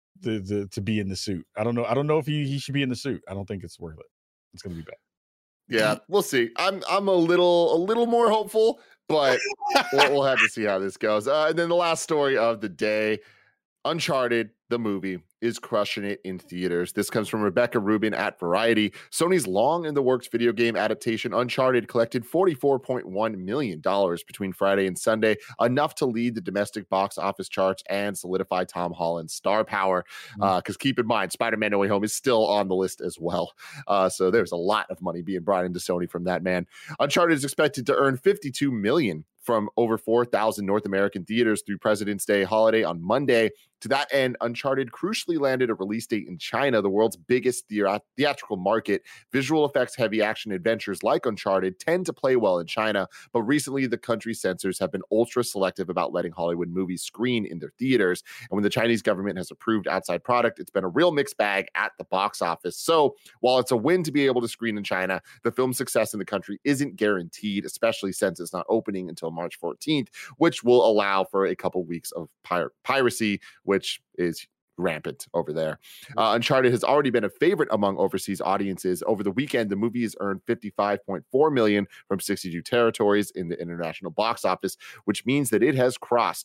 the to be in the suit. I don't know if he should be in the suit. I don't think it's worth it. It's gonna be bad. Yeah, we'll see. I'm a little more hopeful, but we'll have to see how this goes. And then the last story of the day, Uncharted, the movie, is crushing it in theaters. This comes from Rebecca Rubin at Variety. Sony's long-in-the-works video game adaptation, Uncharted, collected $44.1 million between Friday and Sunday, enough to lead the domestic box office charts and solidify Tom Holland's star power. Because keep in mind, Spider-Man No Way Home is still on the list as well. So there's a lot of money being brought into Sony from that man. Uncharted is expected to earn $52 million from over 4,000 North American theaters through President's Day holiday on Monday. To that end, Uncharted crucially landed a release date in China, the world's biggest theatrical market. Visual effects heavy action adventures like Uncharted tend to play well in China, but recently the country's censors have been ultra selective about letting Hollywood movies screen in their theaters. And when the Chinese government has approved outside product, it's been a real mixed bag at the box office. So while it's a win to be able to screen in China, the film's success in the country isn't guaranteed, especially since it's not opening until March 14th, which will allow for a couple weeks of piracy, which is rampant over there. Uncharted has already been a favorite among overseas audiences. Over the weekend, the movie has earned $55.4 million from 62 territories in the international box office, which means that it has crossed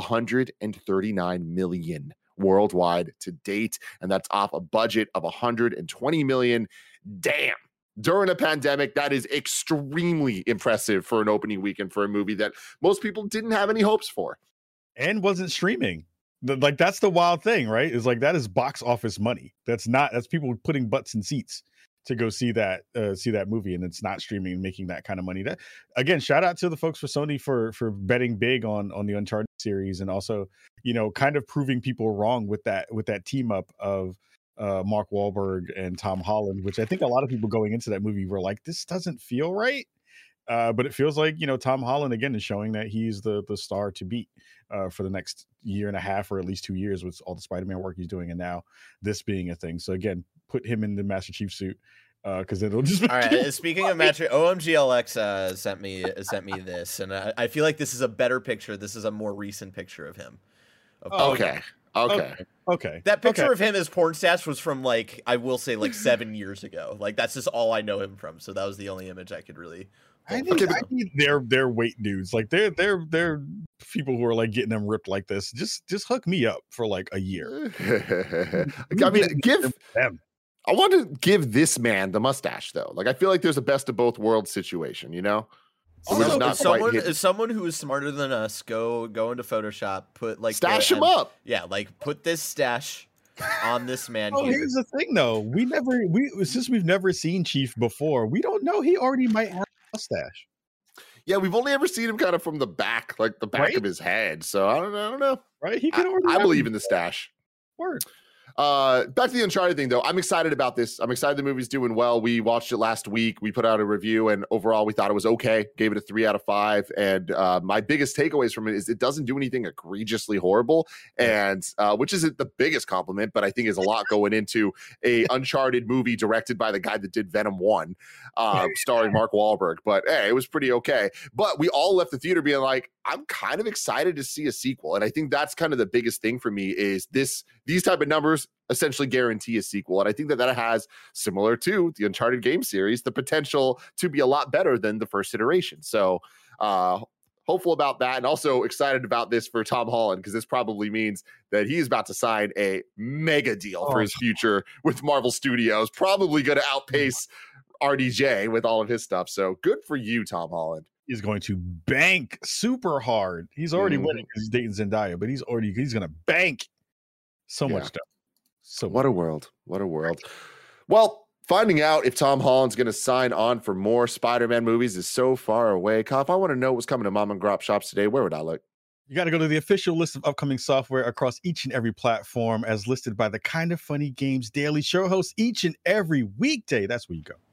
$139 million worldwide to date, and that's off a budget of $120 million. Damn. During a pandemic, that is extremely impressive for an opening weekend for a movie that most people didn't have any hopes for. And wasn't streaming. Like, that's the wild thing, right? Is like, that is box office money. That's people putting butts in seats to go see that movie, and it's not streaming and making that kind of money. That, again, shout out to the folks for Sony for betting big on the Uncharted series, and also, kind of proving people wrong with that team up of Mark Wahlberg and Tom Holland, which I think a lot of people going into that movie were like, this doesn't feel right. But it feels like, Tom Holland, again, is showing that he's the star to beat for the next year and a half, or at least 2 years, with all the Spider-Man work he's doing, and now this being a thing. So again, put him in the Master Chief suit, because it'll just all right. Speaking of Master, OMGLX sent me this, and I feel like this is a better picture. This is a more recent picture of him. Okay. That picture of him as porn stash was from, like, I will say, like 7 years ago. Like, that's just all I know him from. So that was the only image I could really. I need their weight dudes. Like, they're people who are like getting them ripped like this. Just hook me up for like a year. I mean, I want to give this man the mustache, though. Like, I feel like there's a best of both worlds situation, It was not quite hidden. Someone who is smarter than us go into Photoshop, put like stash him up. Yeah, like put this stash on this man Oh, here. here's the thing though. Since we've never seen Chief before, we don't know he already might have a stash. Yeah, we've only ever seen him kind of from the back, like the back of his head. So I don't know. Right? He could already. I believe in the stash. Word. Back to the Uncharted thing, though. I'm excited about this. I'm excited the movie's doing well. We watched it last week. We put out a review, and overall, we thought it was okay. Gave it a 3 out of 5. And my biggest takeaways from it is it doesn't do anything egregiously horrible, and which isn't the biggest compliment, but I think is a lot going into a Uncharted movie directed by the guy that did Venom 1, starring Mark Wahlberg. But hey, it was pretty okay. But we all left the theater being like, I'm kind of excited to see a sequel. And I think that's kind of the biggest thing for me is these type of numbers essentially guarantee a sequel. And I think that has, similar to the Uncharted game series, the potential to be a lot better than the first iteration. So hopeful about that, and also excited about this for Tom Holland, because this probably means that he's about to sign a mega deal for his future with Marvel Studios, probably going to outpace RDJ with all of his stuff. So good for you, Tom Holland. He's going to bank super hard. He's already winning because he's dating Zendaya, but he's going to bank so much stuff. So what a world. What a world. Well, finding out if Tom Holland's going to sign on for more Spider-Man movies is so far away. Kyle, if I want to know what's coming to Mom and Grop shops today, where would I look? You got to go to the official list of upcoming software across each and every platform as listed by the Kind of Funny Games Daily Show hosts each and every weekday. That's where you go.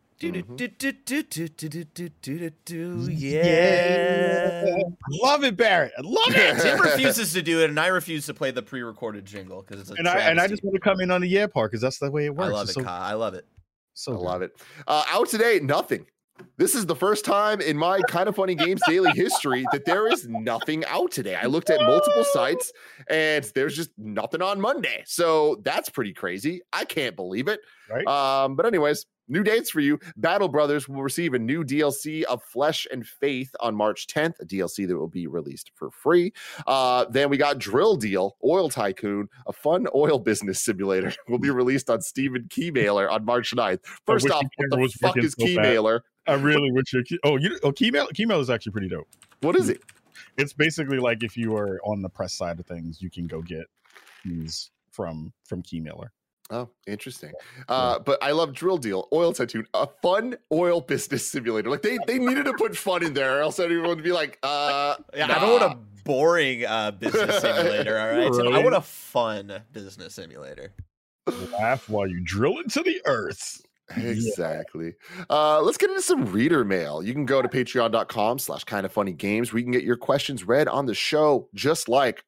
Yeah. Love it, Barrett. I love it. Tim refuses to do it, and I refuse to play the pre-recorded jingle because it's I just want to come in on the part because that's the way it works. I love it, Kyle. I love it. I love it. Out today, nothing. This is the first time in my Kind of Funny Games Daily history that there is nothing out today. I looked at multiple sites and there's just nothing on Monday. So that's pretty crazy. I can't believe it. Right. But anyways, new dates for you. Battle Brothers will receive a new DLC of Flesh and Faith on March 10th, a DLC that will be released for free. Then we got Drill Deal, Oil Tycoon, a fun oil business simulator, will be released on Steven Keymailer on March 9th. First off, what the fuck is Keymailer? I really wish Keymailer is actually pretty dope. What is it? It's basically like if you are on the press side of things, you can go get these from Keymailer. Oh, interesting. But I love Drill Deal, Oil Tycoon, a fun oil business simulator. Like they needed to put fun in there, or else everyone would be like, I don't want a boring business simulator, all right? Really? I want a fun business simulator. Laugh while you drill into the earth. Exactly. Let's get into some reader mail. You can go to patreon.com/kindoffunnygames where you can get your questions read on the show, just like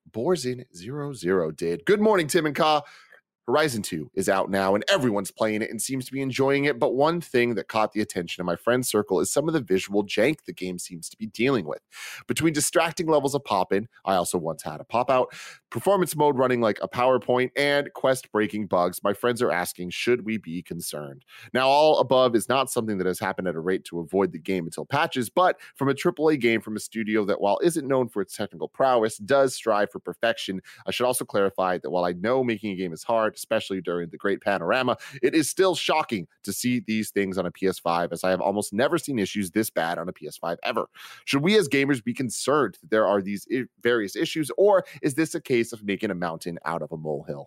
Borzin00 did. Good morning, Tim and Ka. Horizon 2 is out now and everyone's playing it and seems to be enjoying it, but one thing that caught the attention of my friend circle is some of the visual jank the game seems to be dealing with. Between distracting levels of pop-in, I also once had a pop-out, performance mode running like a PowerPoint, and quest-breaking bugs, my friends are asking, should we be concerned? Now, all above is not something that has happened at a rate to avoid the game until patches, but from a AAA game from a studio that, while isn't known for its technical prowess, does strive for perfection, I should also clarify that while I know making a game is hard, especially during the great panorama, it is still shocking to see these things on a PS5, as I have almost never seen issues this bad on a PS5 ever. Should we as gamers be concerned that there are these various issues, or is this a case of making a mountain out of a molehill?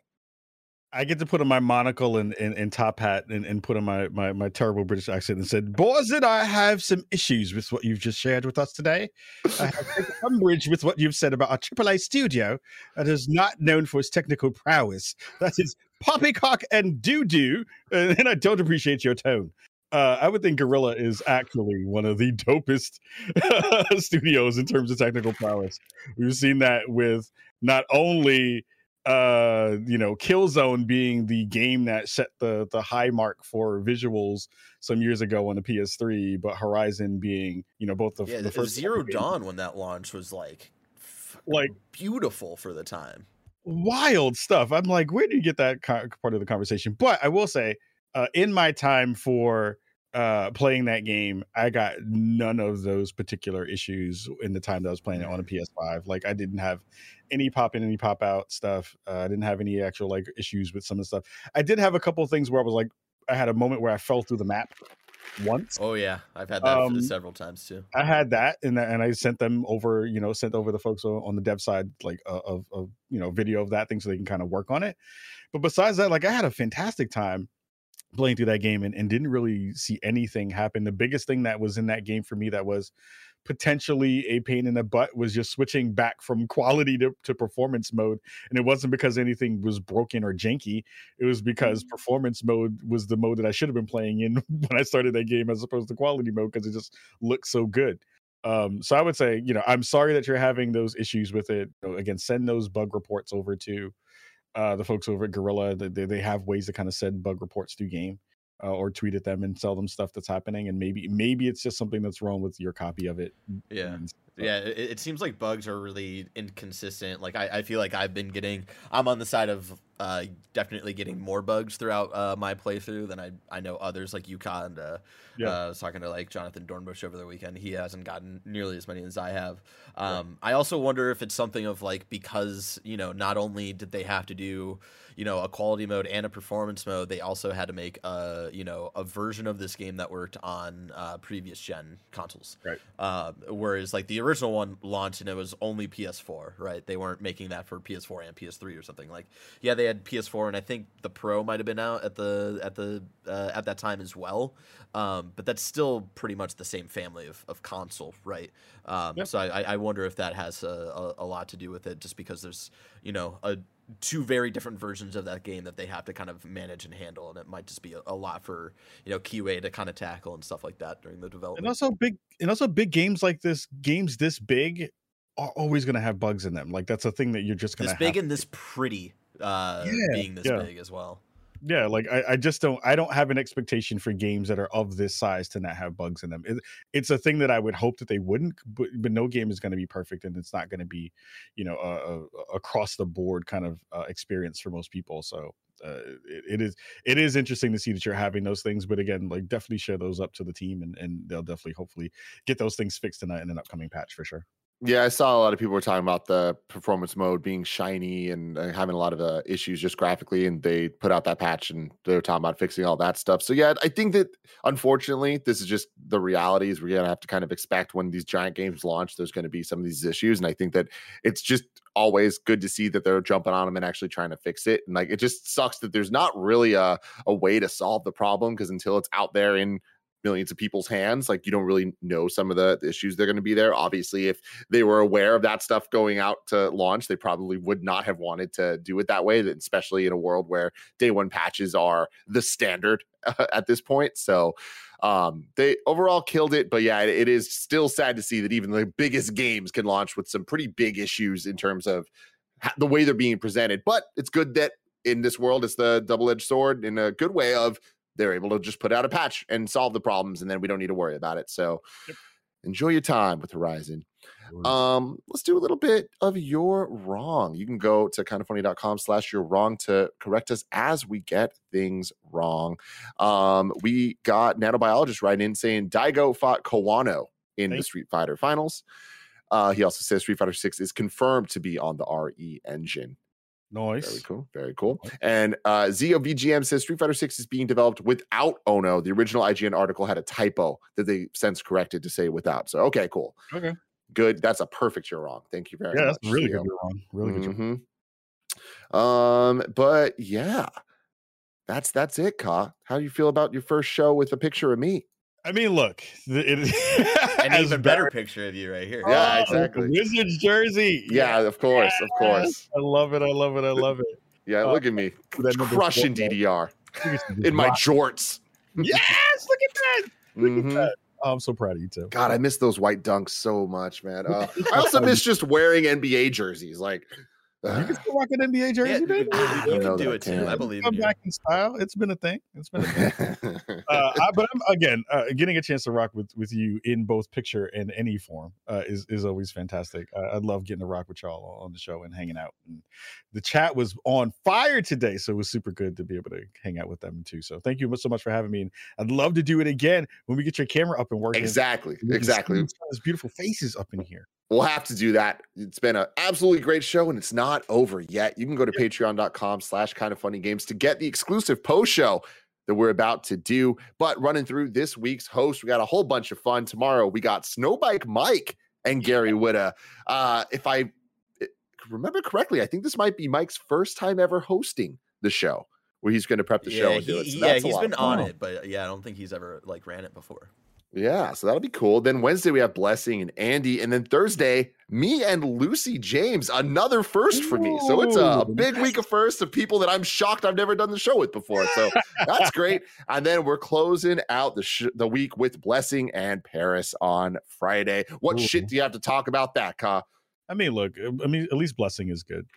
I get to put on my monocle and top hat and put on my terrible British accent and said, Borzin, I have some issues with what you've just shared with us today. I have taken umbrage with what you've said about our AAA studio that is not known for its technical prowess. That is poppycock and doo-doo, and I don't appreciate your tone. I would think Guerrilla is actually one of the dopest studios in terms of technical prowess. We've seen that with not only Killzone being the game that set the high mark for visuals some years ago on the PS3, but Horizon being, both the first Zero Dawn when that launched was like beautiful for the time. Wild stuff. I'm like, where do you get that part of the conversation? But I will say, in my time for playing that game, I got none of those particular issues in the time that I was playing it on a PS5. Like, I didn't have any pop in, any pop out stuff. I didn't have any actual issues with some of the stuff. I did have a couple of things where I was like, I had a moment where I fell through the map once. Oh yeah, I've had that several times too. I had that, and I sent them over, sent over the folks on the dev side, like of video of that thing, so they can kind of work on it. But besides that, like, I had a fantastic time playing through that game and didn't really see anything happen. The biggest thing that was in that game for me that was potentially a pain in the butt was just switching back from quality to performance mode. And it wasn't because anything was broken or janky. It was because performance mode was the mode that I should have been playing in when I started that game, as opposed to quality mode, because it just looked so good. So I would say, I'm sorry that you're having those issues with it. Again, send those bug reports over to the folks over at Gorilla. They have ways to kind of send bug reports through game. Or tweet at them and tell them stuff that's happening, and maybe it's just something that's wrong with your copy of it. Yeah, it seems like bugs are really inconsistent. Like I feel like I'm on the side of definitely getting more bugs throughout my playthrough than I know others like Yuka, and I was talking to like Jonathan Dornbush over the weekend. He hasn't gotten nearly as many as I have. I also wonder if it's something of like, because not only did they have to do a quality mode and a performance mode, they also had to make a version of this game that worked on previous gen consoles. Right. Whereas like the original one launched and it was only PS4, right? They weren't making that for PS4 and PS3 or something. Like, yeah, they had PS4, and I think the Pro might have been out at that time as well. But that's still pretty much the same family of console, right? So I wonder if that has a lot to do with it, just because there's two very different versions of that game that they have to kind of manage and handle, and it might just be a lot for QA to kind of tackle and stuff like that during the development. And also big games like this, games this big, are always going to have bugs in them. Like, that's a thing that you're just going to this big and this pretty being this big as well. Yeah, like I don't have an expectation for games that are of this size to not have bugs in them. It's a thing that I would hope that they wouldn't, but no game is going to be perfect, and it's not going to be, across the board kind of experience for most people. So it is interesting to see that you're having those things, but again, like, definitely share those up to the team, and they'll definitely hopefully get those things fixed in an upcoming patch for sure. Yeah, I saw a lot of people were talking about the performance mode being shiny and having a lot of issues just graphically, and they put out that patch and they were talking about fixing all that stuff. So yeah, I think that unfortunately this is just the reality. Is we're gonna have to kind of expect when these giant games launch, there's going to be some of these issues, and I think that it's just always good to see that they're jumping on them and actually trying to fix it. And like, it just sucks that there's not really a way to solve the problem, because until it's out there in millions of people's hands, like, you don't really know some of the issues they're going to be there. Obviously, if they were aware of that stuff going out to launch, they probably would not have wanted to do it that way, especially in a world where day one patches are the standard at this point. So they overall killed it, but yeah, it is still sad to see that even the biggest games can launch with some pretty big issues in terms of the way they're being presented. But it's good that in this world, it's the double-edged sword in a good way of they're able to just put out a patch and solve the problems, and then we don't need to worry about it. So enjoy your time with Horizon. Let's do a little bit of You're Wrong. You can go to kindoffunny.com/you're wrong to correct us as we get things wrong. We got Nanobiologist right in saying Daigo fought Kawano in the Street Fighter finals. He also says Street Fighter 6 is confirmed to be on the RE engine. Nice. Very cool. Very cool. And Zio VGM says Street Fighter 6 is being developed without Ono. The original IGN article had a typo that they since corrected to say without. So, okay, cool. Okay. Good. That's a perfect You're Wrong. Thank you very much. Yeah, that's really good. You're Wrong. Really good. But yeah, that's it, Ka. How do you feel about your first show with a picture of me? I mean, look, an even better picture of you right here. Yeah, exactly. Wizards jersey. Yeah, of course, of course. I love it. I love it. I love it. Yeah, look at me, crushing DDR in my jorts. Yes, look at that. Look at that. Oh, I'm so proud of you too. God, I miss those white dunks so much, man. I also miss just wearing NBA jerseys. Like, you can still rock an NBA jersey, baby. I don't know do it too. I believe in you. Come back in style. It's been a thing. But I'm again getting a chance to rock with you in both picture and any form is always fantastic. I love getting to rock with y'all on the show and hanging out. And the chat was on fire today, so it was super good to be able to hang out with them too. So thank you so much for having me. And I'd love to do it again when we get your camera up and working. Exactly. These beautiful faces up in here. We'll have to do that. It's been an absolutely great show, and it's not over yet. You can go to patreon.com/kindoffunnygames to get the exclusive post show. that we're about to do. But running through this week's host, we got a whole bunch of fun. Tomorrow, we got Snowbike Mike and Gary Whitta. If I remember correctly, I think this might be Mike's first time ever hosting the show, where he's going to prep the show and do it. So he's been on it, but I don't think he's ever like ran it before. Yeah, so that'll be cool. Then Wednesday we have Blessing and Andy, and then Thursday me and Lucy James, another first for me. So it's a big week of firsts of people that I'm shocked I've never done the show with before. So that's great. And then we're closing out the week with Blessing and Paris on Friday. What shit do you have to talk about that, Ka? I mean, look, at least Blessing is good.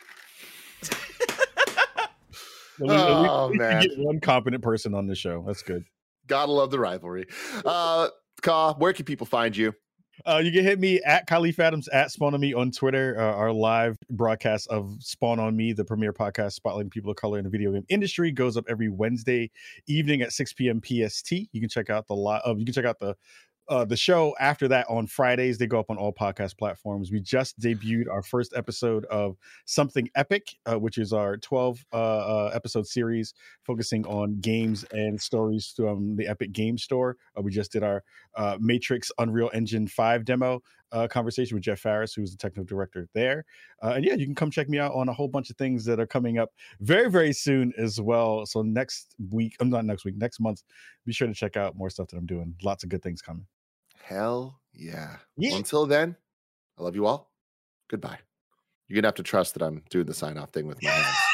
At least man, you get one competent person on the show. That's good. Gotta love the rivalry. Ka, where can people find you? You can hit me at Khalif Adams, at Spawn on Me on Twitter. Our live broadcast of Spawn on Me, the premier podcast spotlighting people of color in the video game industry, goes up every Wednesday evening at 6 p.m. PST. You can check out the show after that on Fridays. They go up on all podcast platforms. We just debuted our first episode of Something Epic, which is our 12 episode series focusing on games and stories from the Epic Game Store. We just did our Matrix Unreal Engine 5 demo conversation with Jeff Farris, who's the technical director there. And yeah, you can come check me out on a whole bunch of things that are coming up very, very soon as well. So next month, be sure to check out more stuff that I'm doing. Lots of good things coming. Hell yeah. Well, until then, I love you all. Goodbye. You're going to have to trust that I'm doing the sign-off thing with my hands.